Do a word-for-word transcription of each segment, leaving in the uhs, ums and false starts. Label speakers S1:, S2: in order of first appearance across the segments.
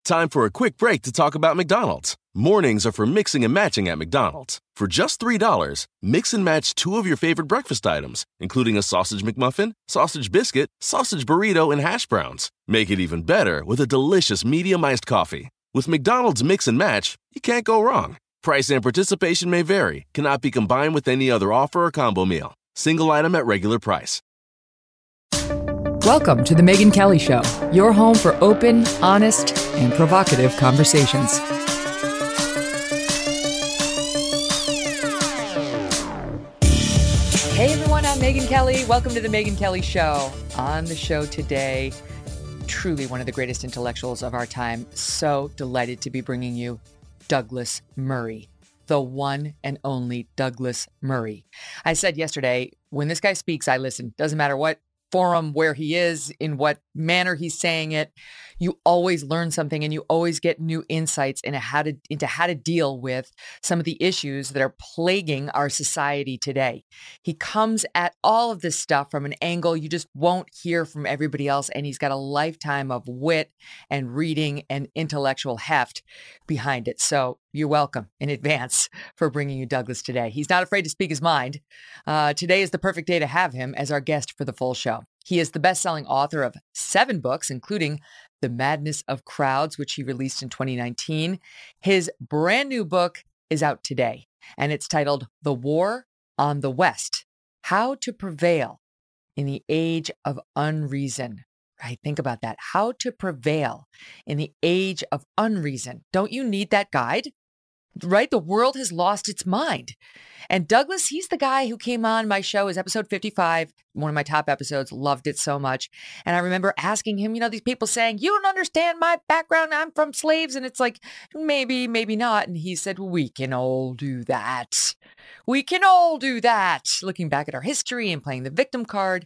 S1: Time for a quick break to talk about McDonald's. Mornings are for mixing and matching at McDonald's. For just three dollars, mix and match two of your favorite breakfast items, including a sausage McMuffin, sausage biscuit, sausage burrito, and hash browns. Make it even better with a delicious medium iced coffee. With McDonald's Mix and Match, you can't go wrong. Price and participation may vary, cannot be combined with any other offer or combo meal. Single item at regular price.
S2: Welcome to The Megyn Kelly Show, your home for open, honest, and provocative conversations. Hey everyone, I'm Megyn Kelly. Welcome to The Megyn Kelly Show. On the show today, truly one of the greatest intellectuals of our time. So delighted to be bringing you Douglas Murray, the one and only Douglas Murray. I said yesterday, when this guy speaks, I listen. Doesn't matter what forum, where he is, in what manner he's saying it, you always learn something and you always get new insights into how to into how to deal with some of the issues that are plaguing our society today. He comes at all of this stuff from an angle you just won't hear from everybody else, and he's got a lifetime of wit and reading and intellectual heft behind it. So you're welcome in advance for bringing you Douglas today. He's not afraid to speak his mind. Uh, today is the perfect day to have him as our guest for the full show. He is the best-selling author of seven books, including The Madness of Crowds, which he released in twenty nineteen. His brand new book is out today, and it's titled The War on the West: How to Prevail in the Age of Unreason. Right? Think about that. How to prevail in the age of unreason. Don't you need that guide? Right? The world has lost its mind. And Douglas, he's the guy who came on my show, is episode fifty-five, one of my top episodes, loved it so much. And I remember asking him, you know, these people saying, you don't understand my background, I'm from slaves. And it's like, maybe, maybe not. And he said, we can all do that. We can all do that. Looking back at our history and playing the victim card,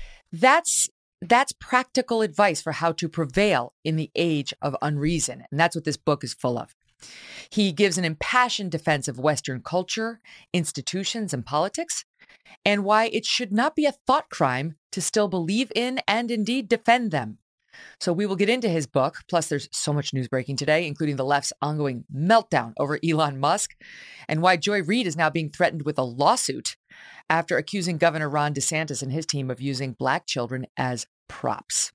S2: that's That's practical advice for how to prevail in the age of unreason. And that's what this book is full of. He gives an impassioned defense of Western culture, institutions, and politics, and why it should not be a thought crime to still believe in and indeed defend them. So we will get into his book. Plus, there's so much news breaking today, including the left's ongoing meltdown over Elon Musk, and why Joy Reid is now being threatened with a lawsuit after accusing Governor Ron DeSantis and his team of using Black children as props.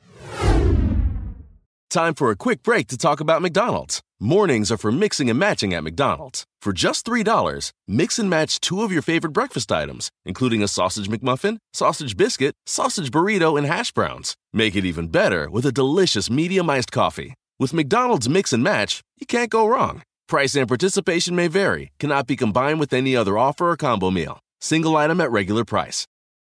S1: Time for a quick break to talk about McDonald's. Mornings are for mixing and matching at McDonald's. For just three dollars, mix and match two of your favorite breakfast items, including a sausage McMuffin, sausage biscuit, sausage burrito, and hash browns. Make it even better with a delicious medium iced coffee. With McDonald's Mix and Match, you can't go wrong. Price and participation may vary, cannot be combined with any other offer or combo meal. Single item at regular price.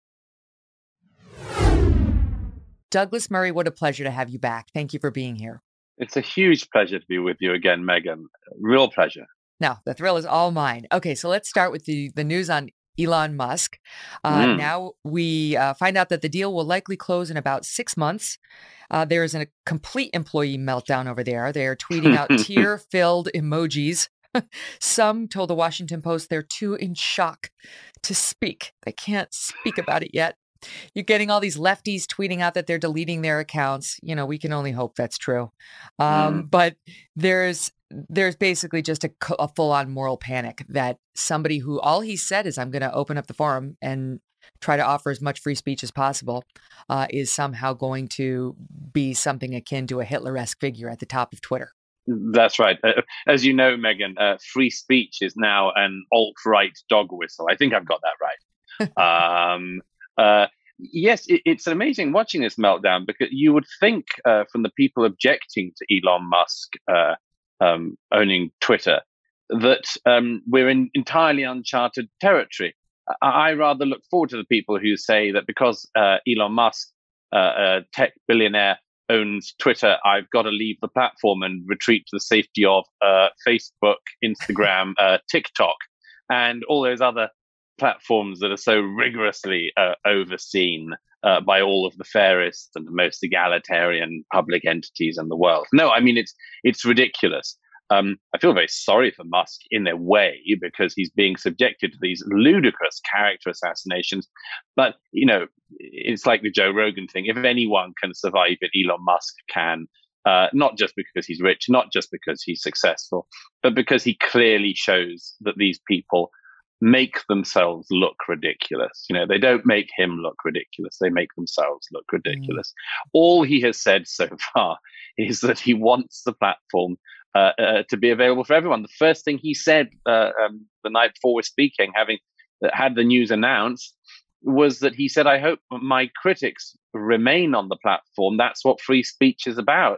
S2: Douglas Murray, what a pleasure to have you back. Thank you for being here.
S3: It's a huge pleasure to be with you again, Megyn. Real pleasure.
S2: No, the thrill is all mine. Okay, so let's start with the, the news on Elon Musk. Uh, mm. Now we uh, find out that the deal will likely close in about six months. Uh, there is a complete employee meltdown over there. They are tweeting out tear-filled emojis. Some told the Washington Post they're too in shock to speak. They can't speak about it yet. You're getting all these lefties tweeting out that they're deleting their accounts. You know, we can only hope that's true. Um, mm. But there's there's basically just a, a full-on moral panic that somebody who all he said is, I'm going to open up the forum and try to offer as much free speech as possible, uh, is somehow going to be something akin to a Hitler-esque figure at the top of Twitter.
S3: That's right. Uh, as you know, Megyn, uh, free speech is now an alt-right dog whistle. I think I've got that right. um Uh, yes, it, it's amazing watching this meltdown, because you would think uh, from the people objecting to Elon Musk uh, um, owning Twitter that um, we're in entirely uncharted territory. I, I rather look forward to the people who say that because uh, Elon Musk, uh, a tech billionaire, owns Twitter, I've got to leave the platform and retreat to the safety of uh, Facebook, Instagram, uh, TikTok, and all those other platforms that are so rigorously uh, overseen uh, by all of the fairest and the most egalitarian public entities in the world. No, I mean, it's it's ridiculous. Um, I feel very sorry for Musk in a way, because he's being subjected to these ludicrous character assassinations. But, you know, it's like the Joe Rogan thing. If anyone can survive it, Elon Musk can. Uh, not just because he's rich, not just because he's successful, but because he clearly shows that these people make themselves look ridiculous. You know, they don't make him look ridiculous. They make themselves look ridiculous. Mm. All he has said so far is that he wants the platform uh, uh, to be available for everyone. The first thing he said uh, um, the night before we're speaking, having had the news announced, was that he said, I hope my critics remain on the platform. That's what free speech is about.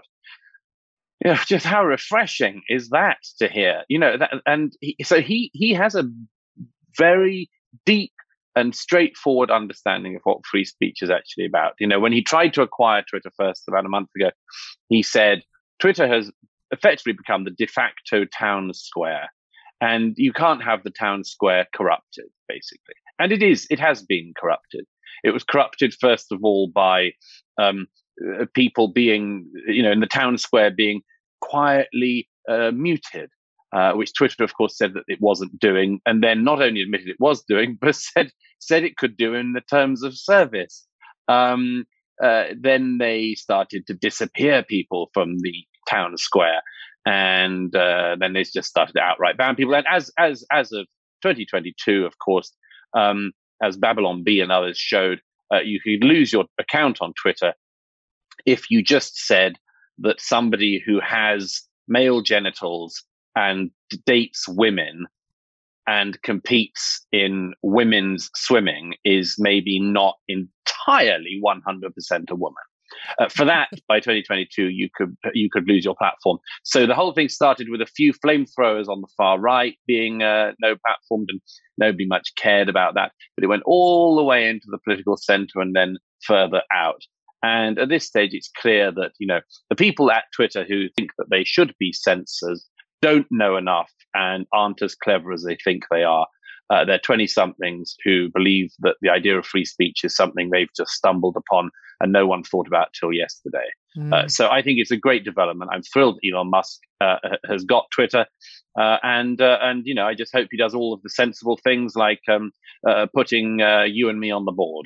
S3: You know, just how refreshing is that to hear? You know, that, and he, so he he has a very deep and straightforward understanding of what free speech is actually about. You know, when he tried to acquire Twitter first about a month ago, he said Twitter has effectively become the de facto town square, and you can't have the town square corrupted, basically. And it is, it has been corrupted. It was corrupted, first of all, by um, people being, you know, in the town square being quietly uh, muted, uh, which Twitter, of course, said that it wasn't doing, and then not only admitted it was doing, but said said it could do in the terms of service. Um, uh, then they started to disappear people from the town square, and uh, then they just started to outright ban people. And as as as of twenty twenty-two, of course, um, as Babylon Bee and others showed, uh, you could lose your account on Twitter if you just said that somebody who has male genitals and dates women and competes in women's swimming is maybe not entirely one hundred percent a woman. Uh, for that, by twenty twenty-two, you could you could lose your platform. So the whole thing started with a few flamethrowers on the far right being uh, no platformed, and nobody much cared about that. But it went all the way into the political center and then further out. And at this stage, it's clear that, you know, the people at Twitter who think that they should be censors don't know enough and aren't as clever as they think they are. Uh, they're twenty-somethings who believe that the idea of free speech is something they've just stumbled upon and no one thought about till yesterday. Mm. Uh, so I think it's a great development. I'm thrilled Elon Musk uh, has got Twitter. Uh, and, uh, and you know, I just hope he does all of the sensible things like um, uh, putting uh, you and me on the board.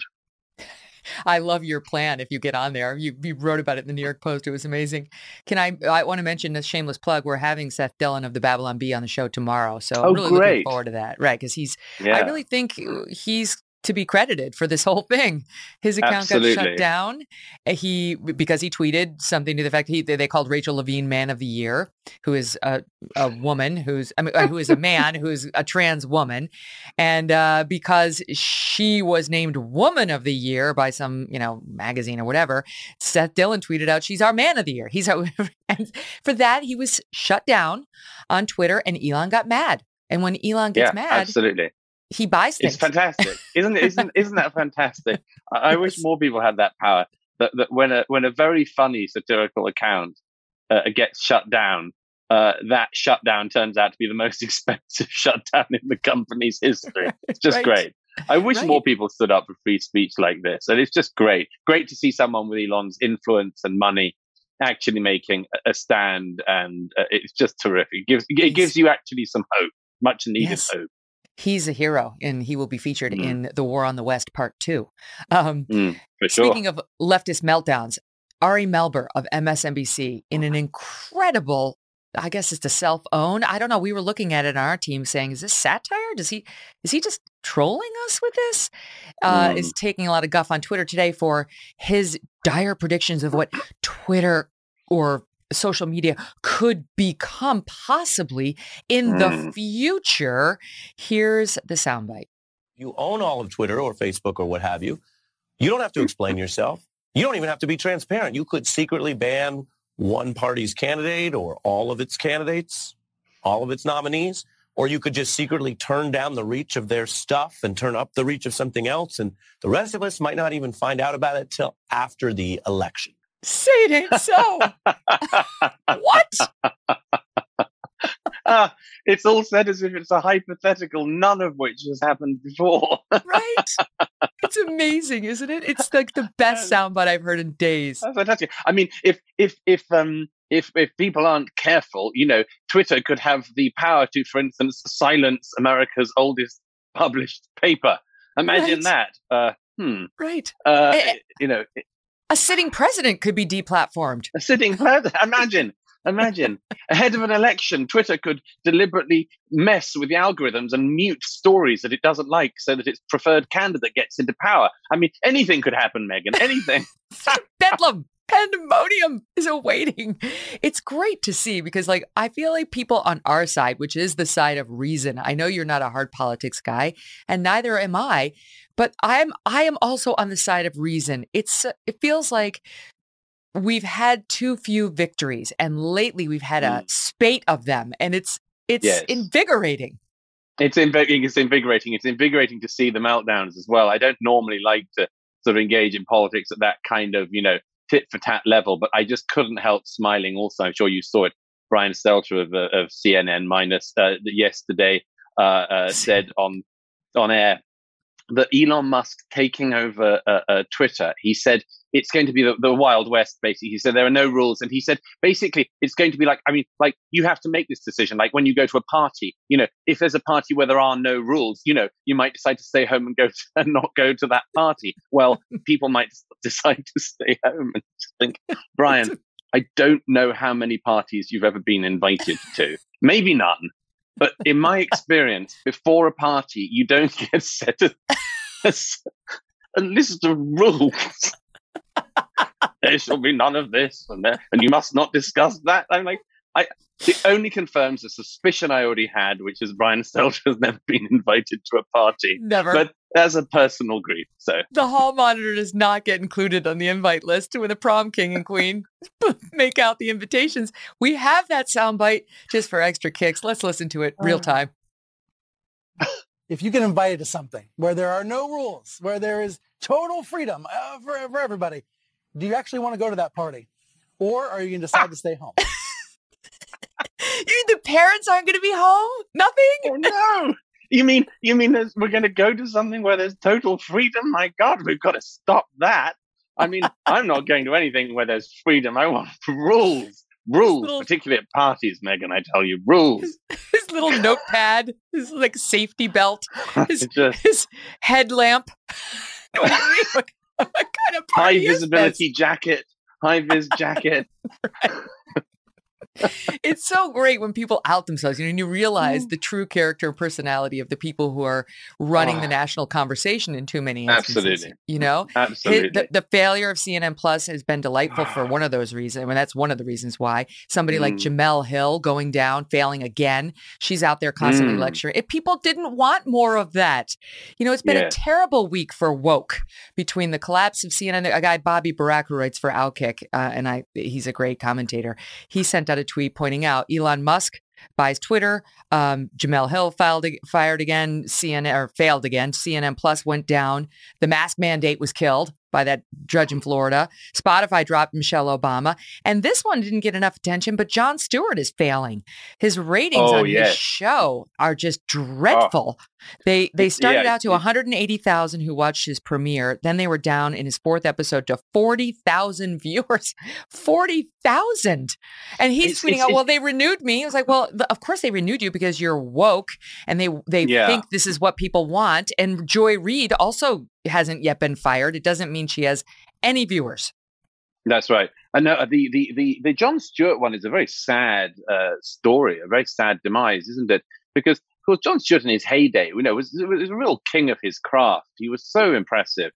S2: I love your plan if you get on there. You, you wrote about it in the New York Post. It was amazing. Can I I want to mention a shameless plug. We're having Seth Dillon of the Babylon Bee on the show tomorrow. So
S3: oh,
S2: I'm really
S3: great.
S2: looking forward to that. Right. Because he's,
S3: yeah.
S2: I really think he's to be credited for this whole thing. His account
S3: Absolutely.
S2: got shut down. He because he tweeted something to the fact he they called Rachel Levine Man of the Year, who is a, a woman who's I mean who is a man who's a trans woman, and uh, because she was named Woman of the Year by some you know magazine or whatever, Seth Dillon tweeted out she's our Man of the Year. He's our, and for that he was shut down on Twitter, and Elon got mad. And when Elon gets
S3: yeah,
S2: mad,
S3: absolutely.
S2: He buys things.
S3: It's fantastic, isn't it? Isn't isn't that fantastic? I, I wish more people had that power. That that when a when a very funny satirical account uh, gets shut down, uh, that shutdown turns out to be the most expensive shutdown in the company's history. It's just right. great. I wish right. more people stood up for free speech like this, and it's just great. Great to see someone with Elon's influence and money actually making a stand, and uh, it's just terrific. It gives it gives you actually some hope, much needed
S2: yes.
S3: hope.
S2: He's a hero, and he will be featured mm. in The War on the West Part Two. Um,
S3: mm, for sure.
S2: Speaking of leftist meltdowns, Ari Melber of M S N B C in an incredible, I guess it's a self-own. I don't know. We were looking at it on our team saying, is this satire? Does he, is he just trolling us with this? Uh, mm. Is taking a lot of guff on Twitter today for his dire predictions of what Twitter or social media could become possibly in mm. the future. Here's the soundbite.
S4: You own all of Twitter or Facebook or what have you. You don't have to explain yourself. You don't even have to be transparent. You could secretly ban one party's candidate or all of its candidates, all of its nominees, or you could just secretly turn down the reach of their stuff and turn up the reach of something else. And the rest of us might not even find out about it till after the election.
S2: Say it ain't so. What?
S3: Uh, it's all said as if it's a hypothetical, none of which has happened before.
S2: Right? It's amazing, isn't it? It's like the best soundbite I've heard in days.
S3: That's fantastic. I mean, if if if um if if people aren't careful, you know, Twitter could have the power to, for instance, silence America's oldest published paper. Imagine
S2: right.
S3: that. Uh, hmm.
S2: Right.
S3: Uh, uh, you know. It,
S2: A sitting president could be deplatformed.
S3: A sitting president. Imagine, imagine. Ahead of an election, Twitter could deliberately mess with the algorithms and mute stories that it doesn't like so that its preferred candidate gets into power. I mean, anything could happen, Megyn. Anything.
S2: Bedlam. Pandemonium is awaiting. It's great to see because, like, I feel like people on our side, which is the side of reason. I know you're not a hard politics guy, and neither am I, but I'm I am also on the side of reason. It's it feels like we've had too few victories, and lately we've had a spate of them, and it's it's
S3: Yes.
S2: invigorating.
S3: It's, inv- it's invigorating. It's invigorating to see the meltdowns as well. I don't normally like to sort of engage in politics at that kind of, you know, tit for tat level, but I just couldn't help smiling. Also, I'm sure you saw it. Brian Stelter of, uh, of C N N minus uh, yesterday uh, uh, said on on air that Elon Musk taking over uh, uh, Twitter, he said it's going to be the, the Wild West, basically. He said there are no rules. And he said, basically, it's going to be like, I mean, like, you have to make this decision. Like when you go to a party, you know, if there's a party where there are no rules, you know, you might decide to stay home and go to, and not go to that party. Well, people might decide to stay home and think, Brian, I don't know how many parties you've ever been invited to. Maybe none. But in my experience, before a party, you don't get set a, a, a list of rules. There shall be none of this, and there, and you must not discuss that. I'm like, I. It only confirms the suspicion I already had, which is Brian Stelter has never been invited to a party.
S2: Never.
S3: But that's a personal grief. So
S2: the hall monitor does not get included on the invite list when the prom king and queen make out the invitations. We have that soundbite just for extra kicks. Let's listen to it real time.
S5: If you get invited to something where there are no rules, where there is total freedom uh, for, for everybody, do you actually want to go to that party? Or are you going to decide to stay home?
S2: You, the parents aren't going to be home? Nothing?
S3: No. You mean you mean there's- we're going to go to something where there's total freedom? My God, we've got to stop that. I mean, I'm not going to anything where there's freedom. I want rules. Rules,
S2: little-
S3: particularly at parties, Megyn, I tell you, rules.
S2: His little notepad, his like safety belt, his,
S3: It's just-
S2: his headlamp. What do you mean? What, what kind of
S3: High
S2: party is
S3: visibility jacket, high vis jacket.
S2: this? It's so great when people out themselves, you know, and you realize the true character and personality of the people who are running
S3: Oh.
S2: the national conversation in too many instances.
S3: Absolutely.
S2: You know,
S3: Absolutely.
S2: His- the, the failure of C N N Plus has been delightful for one of those reasons. I mean, that's one of the reasons why somebody like
S3: Mm.
S2: Jamel Hill going down, failing again. She's out there constantly
S3: Mm.
S2: lecturing. If people didn't want more of that, you know, it's been a
S3: Yes.
S2: terrible week for woke between the collapse of C N N. A guy, Bobby Barack, who writes for Outkick, uh, and I, he's a great commentator. He sent out a tweet pointing out Elon Musk buys Twitter. Um, Jamel Hill filed, fired again. C N N or failed again. C N N Plus went down. The mask mandate was killed by that judge in Florida. Spotify dropped Michelle Obama. And this one didn't get enough attention, but Jon Stewart is failing. His ratings
S3: Oh,
S2: on
S3: yes.
S2: his show are just dreadful. They they started
S3: Yeah,
S2: out to
S3: it-
S2: one hundred eighty thousand who watched his premiere. Then they were down in his fourth episode to forty thousand viewers. forty thousand. And he's
S3: It's-
S2: tweeting
S3: it's-
S2: out, well,
S3: it's-
S2: they renewed me. I was like, well, the, of course they renewed you because you're woke and they they
S3: Yeah.
S2: think this is what people want. And Joy Reid also hasn't yet been fired. It doesn't mean she has any viewers.
S3: That's right. I know the the the the Jon Stewart one is a very sad uh, story, a very sad demise, isn't it? Because of course Jon Stewart in his heyday, you know, was was a real king of his craft. He was so impressive,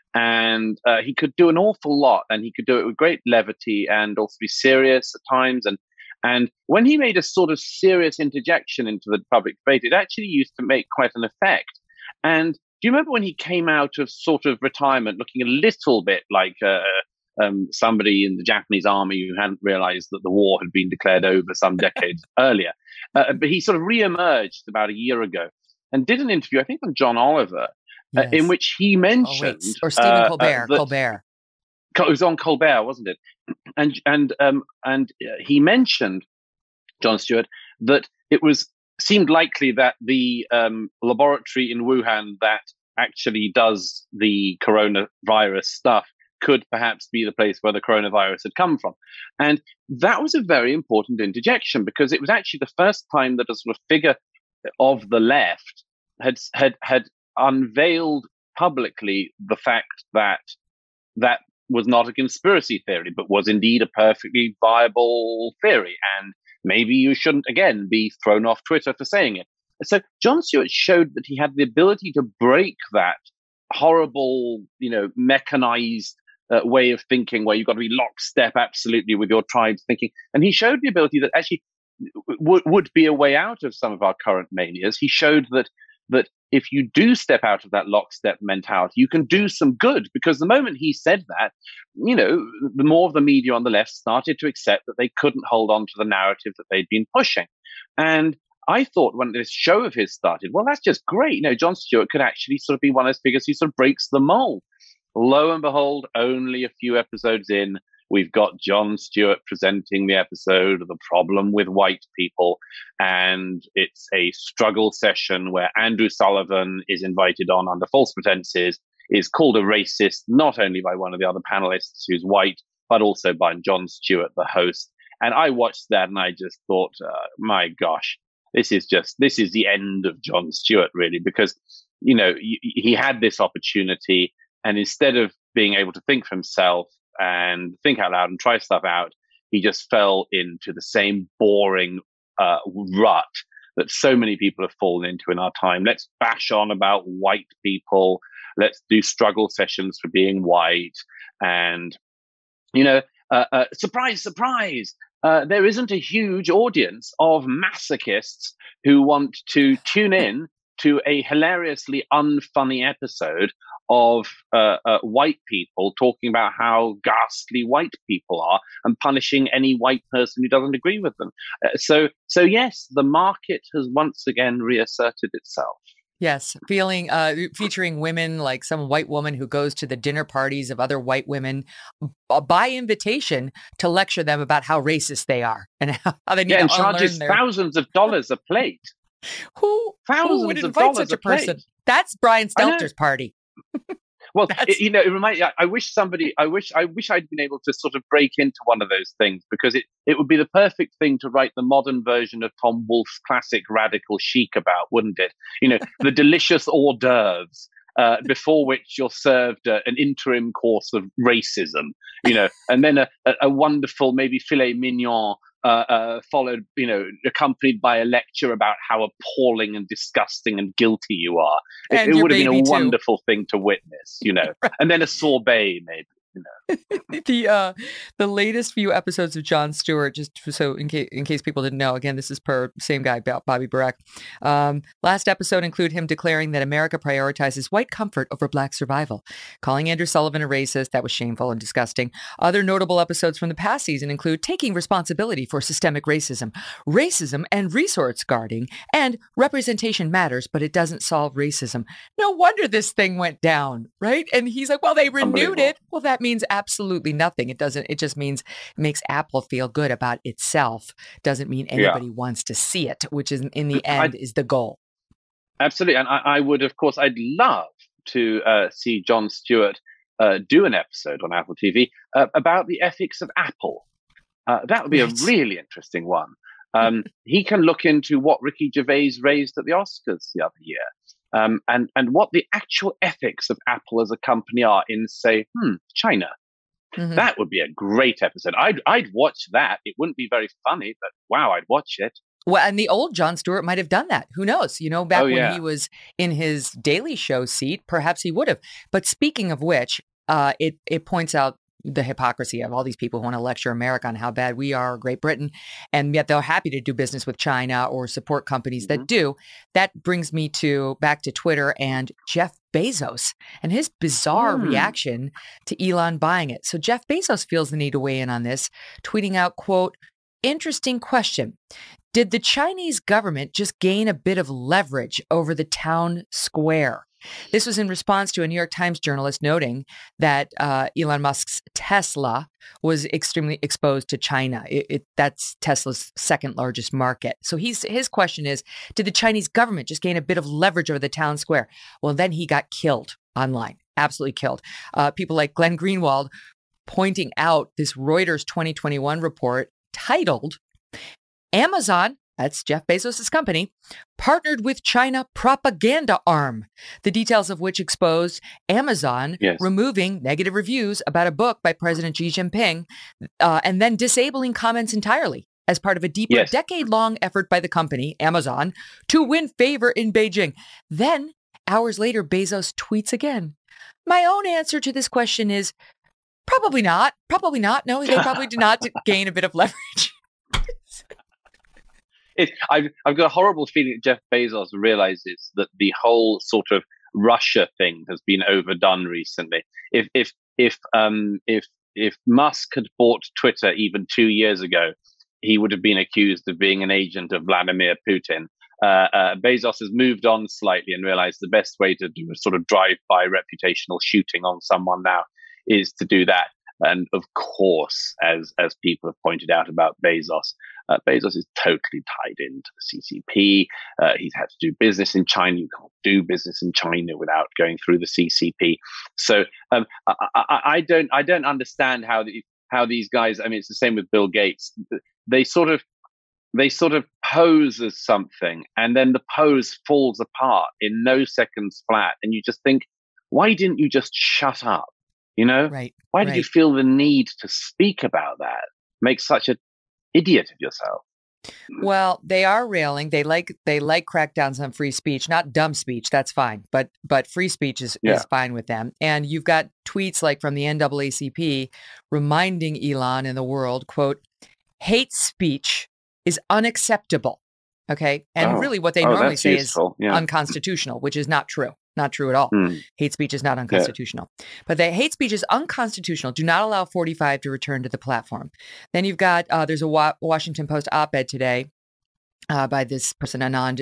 S3: and uh, he could do an awful lot, and he could do it with great levity and also be serious at times. And and when he made a sort of serious interjection into the public debate, it actually used to make quite an effect. And do you remember when he came out of sort of retirement, looking a little bit like uh, um, somebody in the Japanese army who hadn't realized that the war had been declared over some decades earlier? Uh, but he sort of re-emerged about a year ago and did an interview, I think, on John Oliver, uh, in
S2: Yes.
S3: which he
S2: Oh,
S3: mentioned,
S2: wait. Or Stephen
S3: uh, uh,
S2: Colbert.
S3: that-
S2: Colbert.
S3: it was on Colbert, wasn't it? And and um and uh, he mentioned, Jon Stewart, that it was seemed likely that the um, laboratory in Wuhan that actually does the coronavirus stuff could perhaps be the place where the coronavirus had come from. And that was a very important interjection because it was actually the first time that a sort of figure of the left had had had unveiled publicly the fact that that was not a conspiracy theory, but was indeed a perfectly viable theory. And maybe you shouldn't, again, be thrown off Twitter for saying it. So Jon Stewart showed that he had the ability to break that horrible, you know, mechanized uh, way of thinking where you've got to be lockstep absolutely with your tribe's thinking. And he showed the ability that actually w- would be a way out of some of our current manias. He showed that that if you do step out of that lockstep mentality, you can do some good. Because the moment he said that, you know, the more of the media on the left started to accept that they couldn't hold on to the narrative that they'd been pushing. And I thought when this show of his started, well, that's just great. You know, Jon Stewart could actually sort of be one of those figures who sort of breaks the mold. Lo and behold, only a few episodes in, we've got Jon Stewart presenting the episode of The Problem with White People. And it's a struggle session where Andrew Sullivan is invited on under false pretenses, is called a racist, not only by one of the other panelists who's white, but also by Jon Stewart, the host. And I watched that and I just thought, uh, my gosh, this is just, this is the end of Jon Stewart, really, because, you know, he, he had this opportunity. And instead of being able to think for himself and think out loud and try stuff out, he just fell into the same boring uh, rut that so many people have fallen into in our time. Let's bash on about white people. Let's do struggle sessions for being white. And, you know, uh, uh, surprise, surprise. Uh, there isn't a huge audience of masochists who want to tune in to a hilariously unfunny episode of uh, uh, white people talking about how ghastly white people are and punishing any white person who doesn't agree with them. Uh, so, so yes, the market has once again reasserted itself.
S2: Yes, feeling uh, featuring women like some white woman who goes to the dinner parties of other white women uh, by invitation to lecture them about how racist they are and how, how they need
S3: yeah,
S2: to
S3: and charges
S2: their...
S3: thousands of dollars a plate.
S2: Who,
S3: thousands
S2: who would
S3: of
S2: invite
S3: dollars
S2: such a,
S3: a plate.
S2: person? That's Brian Stelter's party.
S3: Well, it, you know, it reminds. I wish somebody. I wish. I wish I'd been able to sort of break into one of those things because it, it would be the perfect thing to write the modern version of Tom Wolfe's classic Radical Chic about, wouldn't it? You know, the delicious hors d'oeuvres uh, before which you're served uh, an interim course of racism. You know, and then a, a, a wonderful maybe filet mignon. Uh, uh, followed, you know, accompanied by a lecture about how appalling and disgusting and guilty you are. It, it would have been a
S2: too.
S3: wonderful thing to witness, you know, right. And then a sorbet, maybe. You know.
S2: the uh, the latest few episodes of Jon Stewart, just so in case in case people didn't know, again, this is per same guy, Bobby Burack. Um, last episode include him declaring that America prioritizes white comfort over black survival, calling Andrew Sullivan a racist. That was shameful and disgusting. Other notable episodes from the past season include taking responsibility for systemic racism, racism and resource guarding, and representation matters, but it doesn't solve racism. No wonder this thing went down, right? And he's like, well, they renewed it. Well, that means absolutely nothing. It doesn't, it just means it makes Apple feel good about itself. Doesn't mean anybody yeah. wants to see it, which is in the end I, is the goal.
S3: Absolutely. And I, I would, of course, I'd love to uh, see Jon Stewart uh, do an episode on Apple T V uh, about the ethics of Apple. Uh, that would be right. a really interesting one. Um, he can look into what Ricky Gervais raised at the Oscars the other year. Um, and, and what the actual ethics of Apple as a company are in, say, hmm, China. Mm-hmm. That would be a great episode. I'd, I'd watch that. It wouldn't be very funny, but wow, I'd watch it.
S2: Well, and the old Jon Stewart might have done that. Who knows? You know, back oh, yeah. when he was in his Daily Show seat, perhaps he would have. But speaking of which, uh, it, it points out the hypocrisy of all these people who want to lecture America on how bad we are, Great Britain, and yet they're happy to do business with China or support companies mm-hmm. that do. That brings me to back to Twitter and Jeff Bezos and his bizarre mm. reaction to Elon buying it. So Jeff Bezos feels the need to weigh in on this, tweeting out, quote, interesting question. Did the Chinese government just gain a bit of leverage over the town square? This was in response to a New York Times journalist noting that uh, Elon Musk's Tesla was extremely exposed to China. It, it, that's Tesla's second largest market. So he's, his question is, did the Chinese government just gain a bit of leverage over the town square? Well, then he got killed online, absolutely killed. Uh, people like Glenn Greenwald pointing out this Reuters twenty twenty-one report titled, Amazon that's Jeff Bezos' company, partnered with China propaganda arm, the details of which exposed Amazon
S3: Yes.
S2: removing negative reviews about a book by President Xi Jinping uh, and then disabling comments entirely as part of a deeper
S3: Yes.
S2: decade-long effort by the company, Amazon, to win favor in Beijing. Then, hours later, Bezos tweets again. My own answer to this question is probably not. Probably not. No, they probably did not gain a bit of leverage.
S3: It, I've, I've got a horrible feeling that Jeff Bezos realizes that the whole sort of Russia thing has been overdone recently. If if if um if if Musk had bought Twitter even two years ago, he would have been accused of being an agent of Vladimir Putin. Uh, uh, Bezos has moved on slightly and realized the best way to do a sort of drive-by reputational shooting on someone now is to do that. And of course, as as people have pointed out about Bezos, uh, Bezos is totally tied into the C C P. Uh, he's had to do business in China. You can't do business in China without going through the C C P. So um, I, I, I don't I don't understand how the, how these guys. I mean, it's the same with Bill Gates. They sort of they sort of pose as something, and then the pose falls apart in no seconds flat, and you just think, why didn't you just shut up? You know,
S2: Right.
S3: why did
S2: right.
S3: you feel the need to speak about that? Make such an idiot of yourself.
S2: Well, they are railing. They like they like crackdowns on free speech, not dumb speech. That's fine, but but free speech is,
S3: Yeah.
S2: is fine with them. And you've got tweets like from the N double A C P reminding Elon and the world, quote, hate speech is unacceptable. Okay, and
S3: Oh.
S2: really what they
S3: Oh,
S2: normally
S3: that's
S2: say
S3: useful.
S2: is
S3: Yeah.
S2: unconstitutional, which is not true. Not true at all.
S3: Hmm.
S2: Hate speech is not unconstitutional. But the hate speech is unconstitutional. Do not allow forty-five to return to the platform. Then you've got, uh, there's a Wa- Washington Post op-ed today uh, by this person, Anand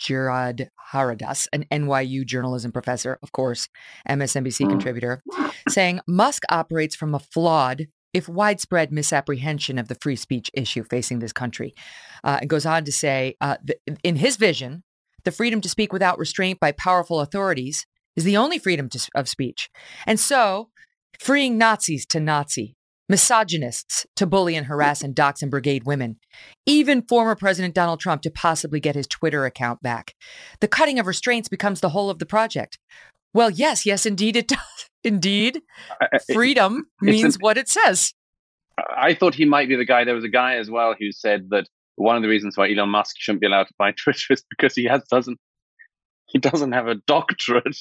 S2: Giridharadas, an N Y U journalism professor, of course, M S N B C contributor, saying Musk operates from a flawed, if widespread, misapprehension of the free speech issue facing this country. Uh, it goes on to say, uh, th- in his vision, the freedom to speak without restraint by powerful authorities is the only freedom to, of speech. And so, freeing Nazis to Nazi, misogynists to bully and harass and dox and brigade women, even former President Donald Trump to possibly get his Twitter account back. The cutting of restraints becomes the whole of the project. Well, yes, yes, indeed it does. Indeed,
S3: I- I-
S2: freedom
S3: it's
S2: means
S3: an-
S2: what it says.
S3: I thought he might be the guy. There was a guy as well who said that one of the reasons why Elon Musk shouldn't be allowed to buy Twitter is because he has doesn't he doesn't have a doctorate.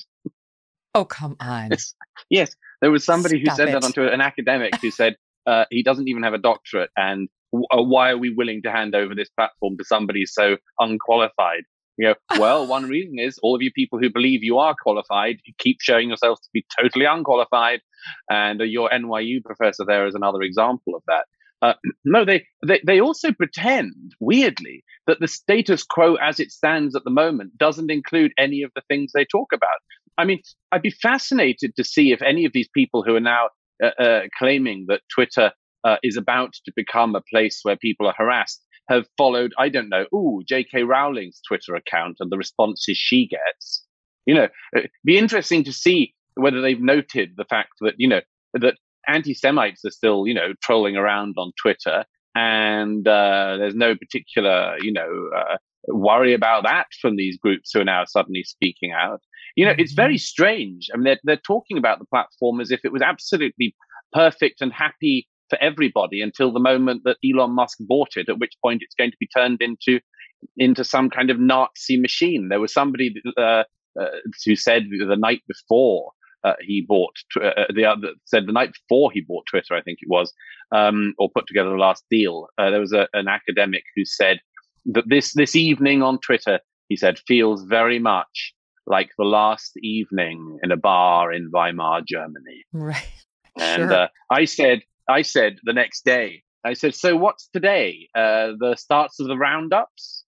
S2: Oh, come on.
S3: It's, yes, there was somebody who
S2: Stop
S3: said
S2: it.
S3: that onto an academic who said uh, he doesn't even have a doctorate, and w- uh, why are we willing to hand over this platform to somebody so unqualified? You know, well, one reason is all of you people who believe you are qualified, you keep showing yourselves to be totally unqualified, and uh, your N Y U professor there is another example of that. Uh, no, they, they they also pretend, weirdly, that the status quo as it stands at the moment doesn't include any of the things they talk about. I mean, I'd be fascinated to see if any of these people who are now uh, uh, claiming that Twitter uh, is about to become a place where people are harassed have followed, I don't know, ooh, J K Rowling's Twitter account and the responses she gets. You know, it'd be interesting to see whether they've noted the fact that, you know, that anti-Semites are still, you know, trolling around on Twitter, and uh, there's no particular, you know, uh, worry about that from these groups who are now suddenly speaking out. You know, it's very strange. I mean, they're, they're talking about the platform as if it was absolutely perfect and happy for everybody until the moment that Elon Musk bought it, at which point it's going to be turned into into some kind of Nazi machine. There was somebody uh, uh, who said the night before uh, he bought uh, the other said the night before he bought Twitter, I think it was, um, or put together the last deal. Uh, there was a, an academic who said that this this evening on Twitter, he said, feels very much like the last evening in a bar in Weimar, Germany.
S2: Right.
S3: And
S2: Sure.
S3: uh, I said, I said the next day, I said, so what's today? Uh, the starts of the roundups?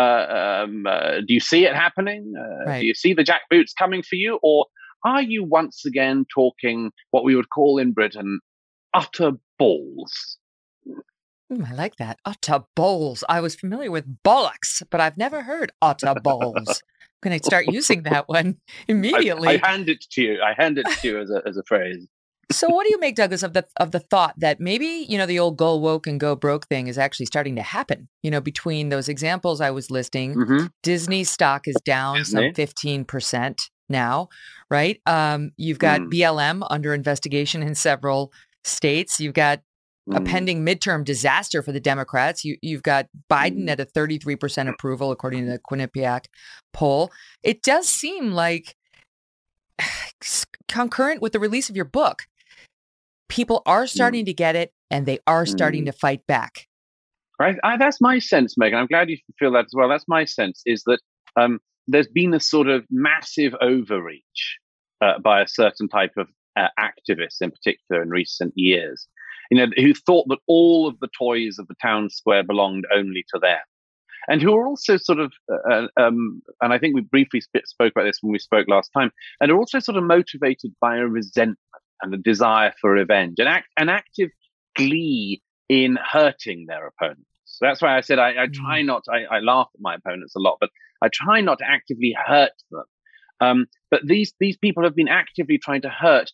S3: Uh, um, uh, do you see it happening? Uh,
S2: Right.
S3: Do you see the jackboots coming for you? Or are you once again talking what we would call in Britain utter balls?
S2: Mm, I like that. Utter bowls. I was familiar with bollocks, but I've never heard utter bowls. I'm going to start using that one
S3: I,
S2: immediately.
S3: I hand it to you. I hand it to you as a as a phrase.
S2: So what do you make, Douglas, of the of the thought that maybe, you know, the old go woke and go broke thing is actually starting to happen? You know, between those examples I was listing,
S3: Mm-hmm.
S2: Disney stock is down
S3: Disney.
S2: some fifteen percent now, right? Um, you've got
S3: Mm.
S2: B L M under investigation in several states. You've got a
S3: Mm.
S2: pending midterm disaster for the Democrats. You, you've got Biden
S3: Mm.
S2: at a thirty-three percent approval, according to the Quinnipiac poll. It does seem like concurrent with the release of your book, people are starting to get it, and they are starting
S3: Mm.
S2: to fight back.
S3: Right. I, that's my sense, Megan. I'm glad you feel that as well. That's my sense, is that um, there's been a sort of massive overreach uh, by a certain type of uh, activists in particular in recent years, you know, who thought that all of the toys of the town square belonged only to them. And who are also sort of, uh, um, and I think we briefly sp- spoke about this when we spoke last time, and are also sort of motivated by a resentment and a desire for revenge, an, act, an active glee in hurting their opponents. So that's why I said I, I try not, I, I laugh at my opponents a lot, but I try not to actively hurt them. Um, but these, these people have been actively trying to hurt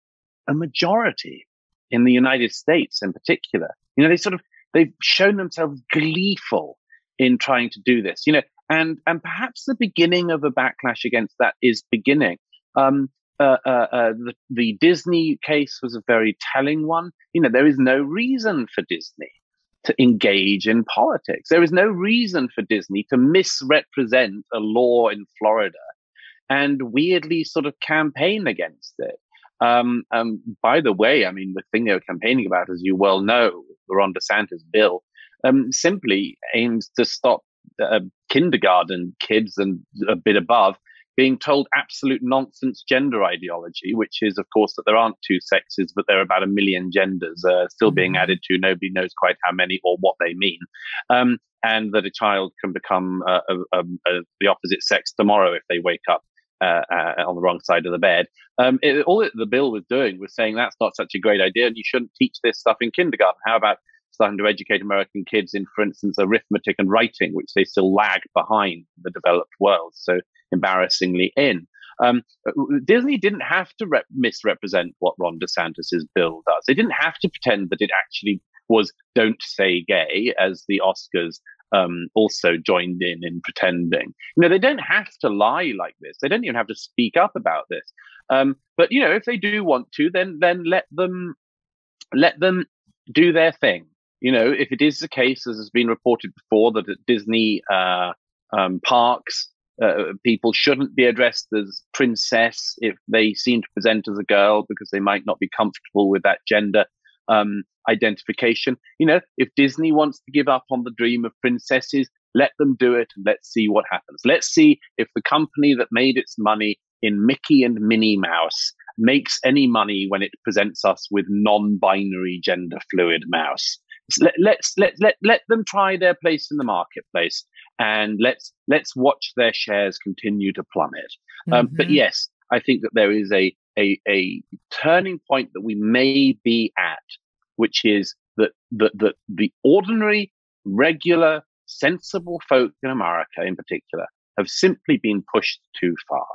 S3: a majority in the United States in particular. You know, they sort of, they've shown themselves gleeful in trying to do this, you know, and, and perhaps the beginning of a backlash against that is beginning. Um, uh, uh, uh, the, the Disney case was a very telling one. You know, there is no reason for Disney to engage in politics. There is no reason for Disney to misrepresent a law in Florida and weirdly sort of campaign against it. Um, um, by the way, I mean, the thing they were campaigning about, as you well know, the Ron DeSantis bill, um, simply aims to stop uh, kindergarten kids and a bit above being told absolute nonsense gender ideology, which is, of course, that there aren't two sexes, but there are about a million genders uh, still mm-hmm. being added to. Nobody knows quite how many or what they mean. Um, and that a child can become uh, uh, uh, the opposite sex tomorrow if they wake up uh, uh, on the wrong side of the bed. Um, it, all it, the bill was doing was saying that's not such a great idea and you shouldn't teach this stuff in kindergarten. How about starting to educate American kids in, for instance, arithmetic and writing, which they still lag behind the developed world so embarrassingly in. Um, Disney didn't have to rep- misrepresent what Ron DeSantis's bill does. They didn't have to pretend that it actually was "Don't Say Gay," as the Oscars um, also joined in in pretending. You know, they don't have to lie like this. They don't even have to speak up about this. Um, but you know, if they do want to, then then let them let them do their thing. You know, if it is the case, as has been reported before, that at Disney uh, um, parks, uh, people shouldn't be addressed as princess if they seem to present as a girl because they might not be comfortable with that gender um, identification. You know, if Disney wants to give up on the dream of princesses, let them do it and let's see what happens. Let's see if the company that made its money in Mickey and Minnie Mouse makes any money when it presents us with non-binary gender fluid mouse. Let, let's let, let let them try their place in the marketplace, and let's let's watch their shares continue to plummet. Um, mm-hmm. But yes, I think that there is a, a a turning point that we may be at, which is that that that the ordinary, regular, sensible folk in America, in particular, have simply been pushed too far,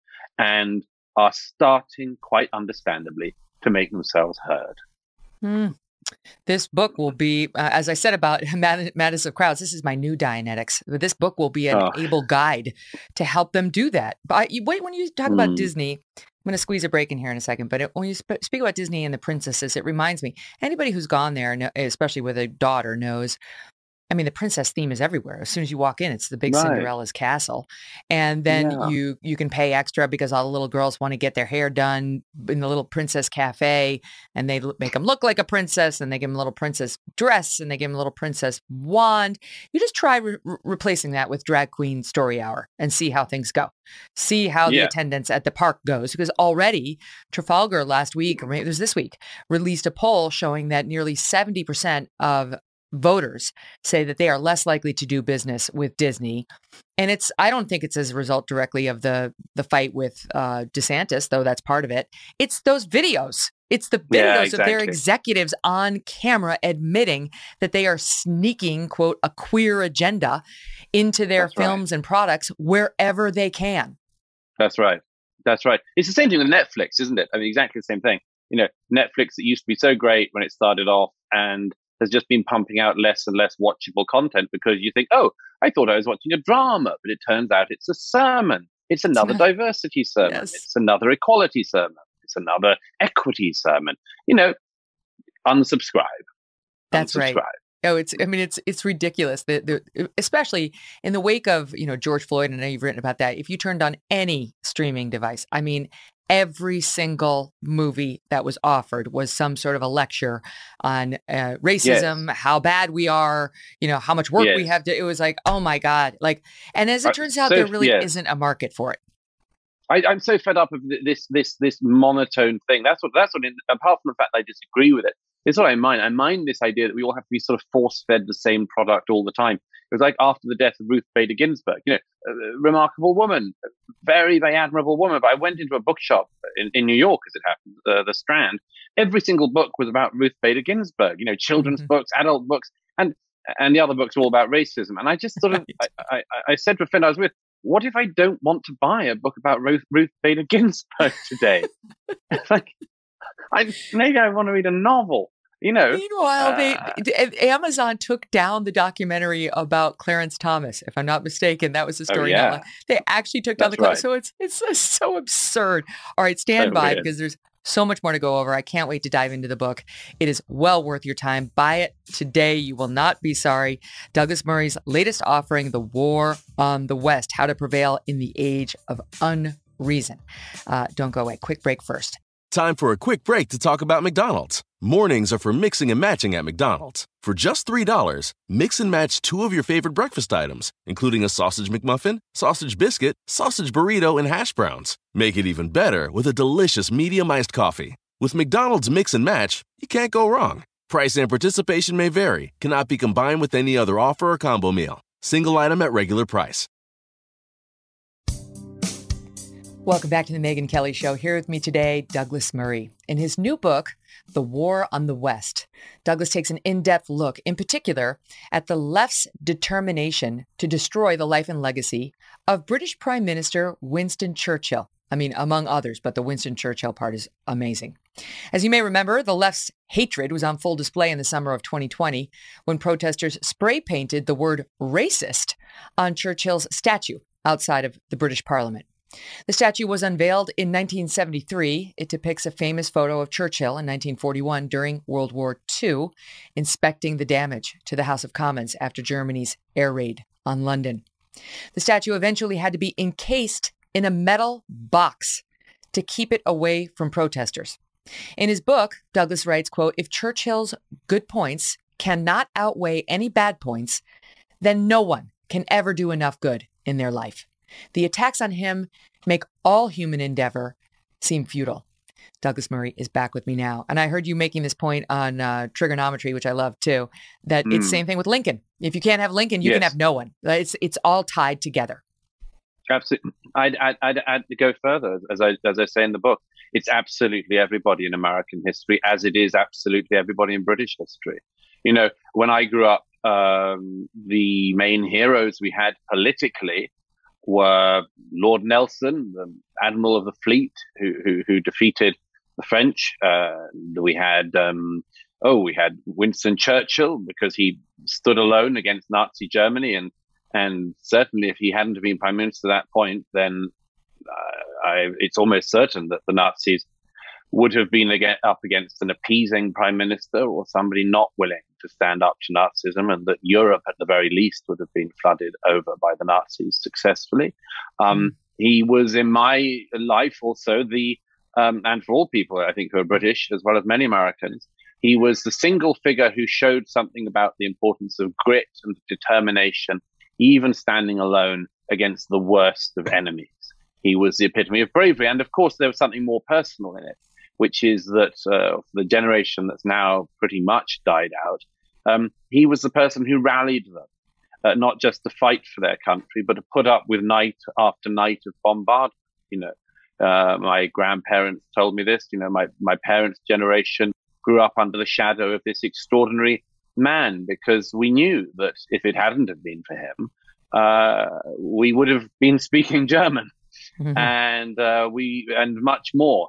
S3: and are starting, quite understandably, to make themselves heard.
S2: Mm. This book will be, uh, as I said about Madness of Crowds, this is my new Dianetics. This book will be an oh. able guide to help them do that. But you, wait, when you talk mm. about Disney, I'm going to squeeze a break in here in a second, but it, when you sp- speak about Disney and the princesses, it reminds me, anybody who's gone there, especially with a daughter, knows, I mean, the princess theme is everywhere. As soon as you walk in, it's the big right. Cinderella's castle. And then yeah. you you can pay extra because all the little girls want to get their hair done in the little princess cafe, and they make them look like a princess, and they give them a little princess dress, and they give them a little princess wand. You just try re- replacing that with drag queen story hour and see how things go. See how yeah. the attendance at the park goes. Because already Trafalgar last week, or maybe it was this week, released a poll showing that nearly seventy percent of voters say that they are less likely to do business with Disney. And it's, I don't think it's as a result directly of the the fight with uh, DeSantis, though that's part of it. It's those videos. It's the videos yeah, exactly. of their executives on camera admitting that they are sneaking, quote, a queer agenda into their that's films right. and products wherever they can.
S3: That's right. That's right. It's the same thing with Netflix, isn't it? I mean, exactly the same thing. You know, Netflix that used to be so great when it started off and has just been pumping out less and less watchable content because you think, oh, I thought I was watching a drama, but it turns out it's a sermon. It's another diversity sermon. Yes. It's another equality sermon. It's another equity sermon. You know, unsubscribe.
S2: That's
S3: unsubscribe.
S2: right. Oh, it's, I mean, it's, it's ridiculous that, the, especially in the wake of, you know, George Floyd, and I know you've written about that. If you turned on any streaming device, I mean, every single movie that was offered was some sort of a lecture on uh, racism, yes. how bad we are, you know, how much work yes. we have to, it was like, oh my God. Like, and as it turns out, so, there really yes. isn't a market for it.
S3: I, I'm so fed up of this, this, this monotone thing. That's what, that's what, in, apart from the fact that I disagree with it, it's what I mind. I mind this idea that we all have to be sort of force-fed the same product all the time. It was like after the death of Ruth Bader Ginsburg, you know, a remarkable woman, a very, very admirable woman. But I went into a bookshop in, in New York, as it happened, uh, the Strand. Every single book was about Ruth Bader Ginsburg, you know, children's mm-hmm. books, adult books, and and the other books were all about racism. And I just sort of, I, I, I said to a friend I was with, what if I don't want to buy a book about Ruth, Ruth Bader Ginsburg today? Like, I maybe I want to read a novel. You know.
S2: Meanwhile, uh, they Amazon took down the documentary about Clarence Thomas. If I'm not mistaken, that was the story.
S3: Oh, yeah.
S2: They actually took down
S3: That's
S2: the.
S3: Right.
S2: So it's it's so absurd. All right, stand
S3: so
S2: by
S3: weird.
S2: because there's so much more to go over. I can't wait to dive into the book. It is well worth your time. Buy it today. You will not be sorry. Douglas Murray's latest offering, The War on the West: How to Prevail in the Age of Unreason. Uh, don't go away. Quick break first.
S1: Time for a quick break to talk about McDonald's. Mornings are for mixing and matching at McDonald's. For just three dollars, mix and match two of your favorite breakfast items, including a sausage McMuffin, sausage biscuit, sausage burrito, and hash browns. Make it even better with a delicious medium iced coffee. With McDonald's Mix and Match, you can't go wrong. Price and participation may vary, cannot be combined with any other offer or combo meal. Single item at regular price.
S2: Welcome back to the Megyn Kelly Show. Here with me today, Douglas Murray. In his new book, The War on the West, Douglas takes an in-depth look, in particular, at the left's determination to destroy the life and legacy of British Prime Minister Winston Churchill. I mean, among others, but the Winston Churchill part is amazing. As you may remember, the left's hatred was on full display in the summer of twenty twenty when protesters spray painted the word racist on Churchill's statue outside of the British Parliament. The statue was unveiled in nineteen seventy-three. It depicts a famous photo of Churchill in nineteen forty-one during World War Two, inspecting the damage to the House of Commons after Germany's air raid on London. The statue eventually had to be encased in a metal box to keep it away from protesters. In his book, Douglas writes, quote, "If Churchill's good points cannot outweigh any bad points, then no one can ever do enough good in their life. The attacks on him make all human endeavor seem futile." Douglas Murray is back with me now. And I heard you making this point on uh, trigonometry, which I love too, that mm. it's the same thing with Lincoln. If you can't have Lincoln, you yes. can have no one. It's it's all tied together.
S3: Absolutely. I'd, I'd, I'd, I'd go further, as I, as I say in the book. It's absolutely everybody in American history, as it is absolutely everybody in British history. You know, when I grew up, um, the main heroes we had politically were Lord Nelson, the admiral of the fleet, who who, who defeated the French. Uh, we had um, oh, we had Winston Churchill because he stood alone against Nazi Germany, and and certainly if he hadn't been prime minister at that point, then uh, I, it's almost certain that the Nazis would have been again, up against an appeasing prime minister or somebody not willing to stand up to Nazism, and that Europe, at the very least, would have been flooded over by the Nazis successfully. Um, mm. He was, in my life, also the, um, and for all people, I think, who are British, as well as many Americans, he was the single figure who showed something about the importance of grit and determination, even standing alone against the worst of enemies. He was the epitome of bravery. And of course, there was something more personal in it, which is that uh, the generation that's now pretty much died out, um, he was the person who rallied them, uh, not just to fight for their country, but to put up with night after night of bombardment. You know, uh, my grandparents told me this. You know, my, my parents' generation grew up under the shadow of this extraordinary man, because we knew that if it hadn't have been for him, uh, we would have been speaking German. Mm-hmm. and uh, we and much more.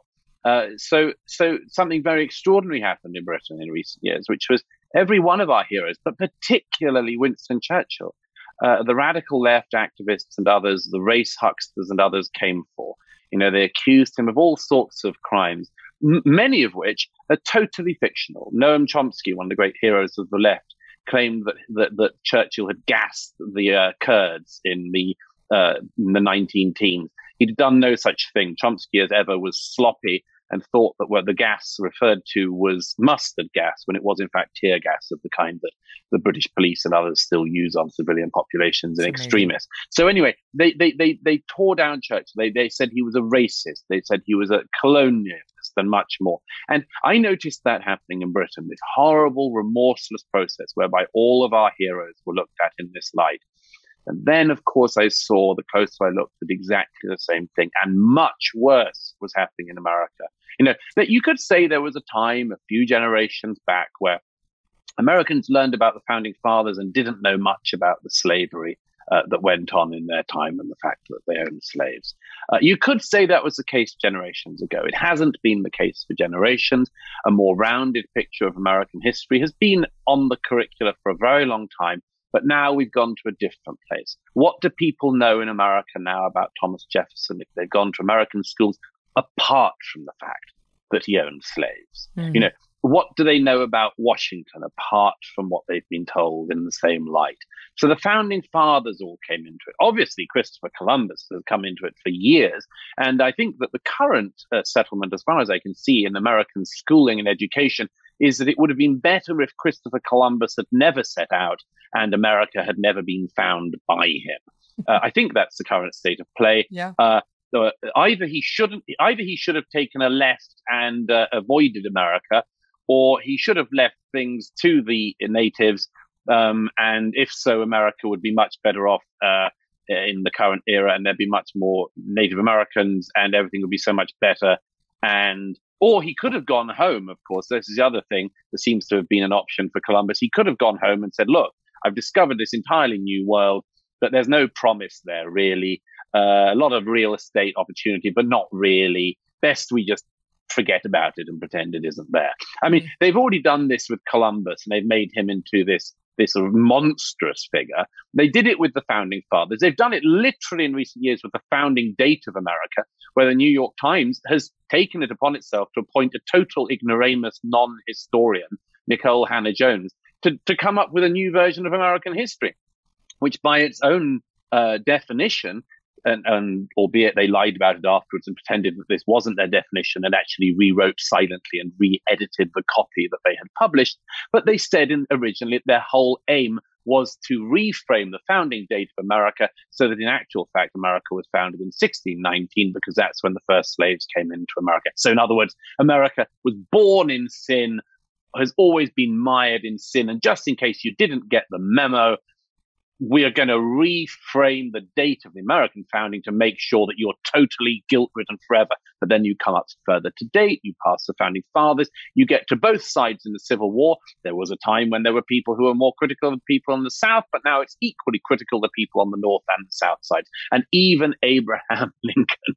S3: Uh, so, so something very extraordinary happened in Britain in recent years, which was every one of our heroes, but particularly Winston Churchill, uh, the radical left activists and others, the race hucksters and others came for. You know, they accused him of all sorts of crimes, m- many of which are totally fictional. Noam Chomsky, one of the great heroes of the left, claimed that that, that Churchill had gassed the uh, Kurds in the uh, in the nineteen teens. He'd done no such thing. Chomsky, as ever, was sloppy and thought that what the gas referred to was mustard gas, when it was in fact tear gas of the kind that the British police and others still use on civilian populations and extremists. So anyway, they they they they tore down Churchill. They they said he was a racist. They said he was a colonialist and much more. And I noticed that happening in Britain, this horrible, remorseless process whereby all of our heroes were looked at in this light. And then, of course, I saw, the closer I looked, at exactly the same thing, and much worse was happening in America. You know, that you could say there was a time a few generations back where Americans learned about the founding fathers and didn't know much about the slavery uh, that went on in their time and the fact that they owned slaves. Uh, you could say that was the case generations ago. It hasn't been the case for generations. A more rounded picture of American history has been on the curricula for a very long time. But now we've gone to a different place. What do people know in America now about Thomas Jefferson if they've gone to American schools, apart from the fact that he owned slaves? Mm-hmm. You know, what do they know about Washington, apart from what they've been told in the same light? So the founding fathers all came into it. Obviously, Christopher Columbus has come into it for years. And I think that the current uh, settlement, as far as I can see, in American schooling and education, is that it would have been better if Christopher Columbus had never set out and America had never been found by him. Uh, I think that's the current state of play.
S2: Yeah.
S3: Uh, so either he shouldn't, either he should have taken a left and uh, avoided America, or he should have left things to the natives. Um, and if so, America would be much better off uh, in the current era, and there'd be much more Native Americans, and everything would be so much better. And Or he could have gone home, of course. This is the other thing that seems to have been an option for Columbus. He could have gone home and said, look, I've discovered this entirely new world, but there's no promise there, really. Uh, a lot of real estate opportunity, but not really. Best we just forget about it and pretend it isn't there. I mean, they've already done this with Columbus, and they've made him into this this sort of monstrous figure. They did it with the founding fathers. They've done it literally in recent years with the founding date of America, where the New York Times has taken it upon itself to appoint a total ignoramus non-historian, Nicole Hannah-Jones, to, to come up with a new version of American history, which by its own uh, definition, and, and albeit they lied about it afterwards and pretended that this wasn't their definition and actually rewrote silently and re-edited the copy that they had published, but they said in, originally their whole aim was to reframe the founding date of America so that in actual fact America was founded in sixteen nineteen, because that's when the first slaves came into America. So in other words, America was born in sin, has always been mired in sin. And just in case you didn't get the memo, we are going to reframe the date of the American founding to make sure that you're totally guilt-ridden forever. But then you come up further to date, you pass the founding fathers, you get to both sides in the Civil War. There was a time when there were people who were more critical of people on the South, but now it's equally critical of people on the North and the South sides. And even Abraham Lincoln,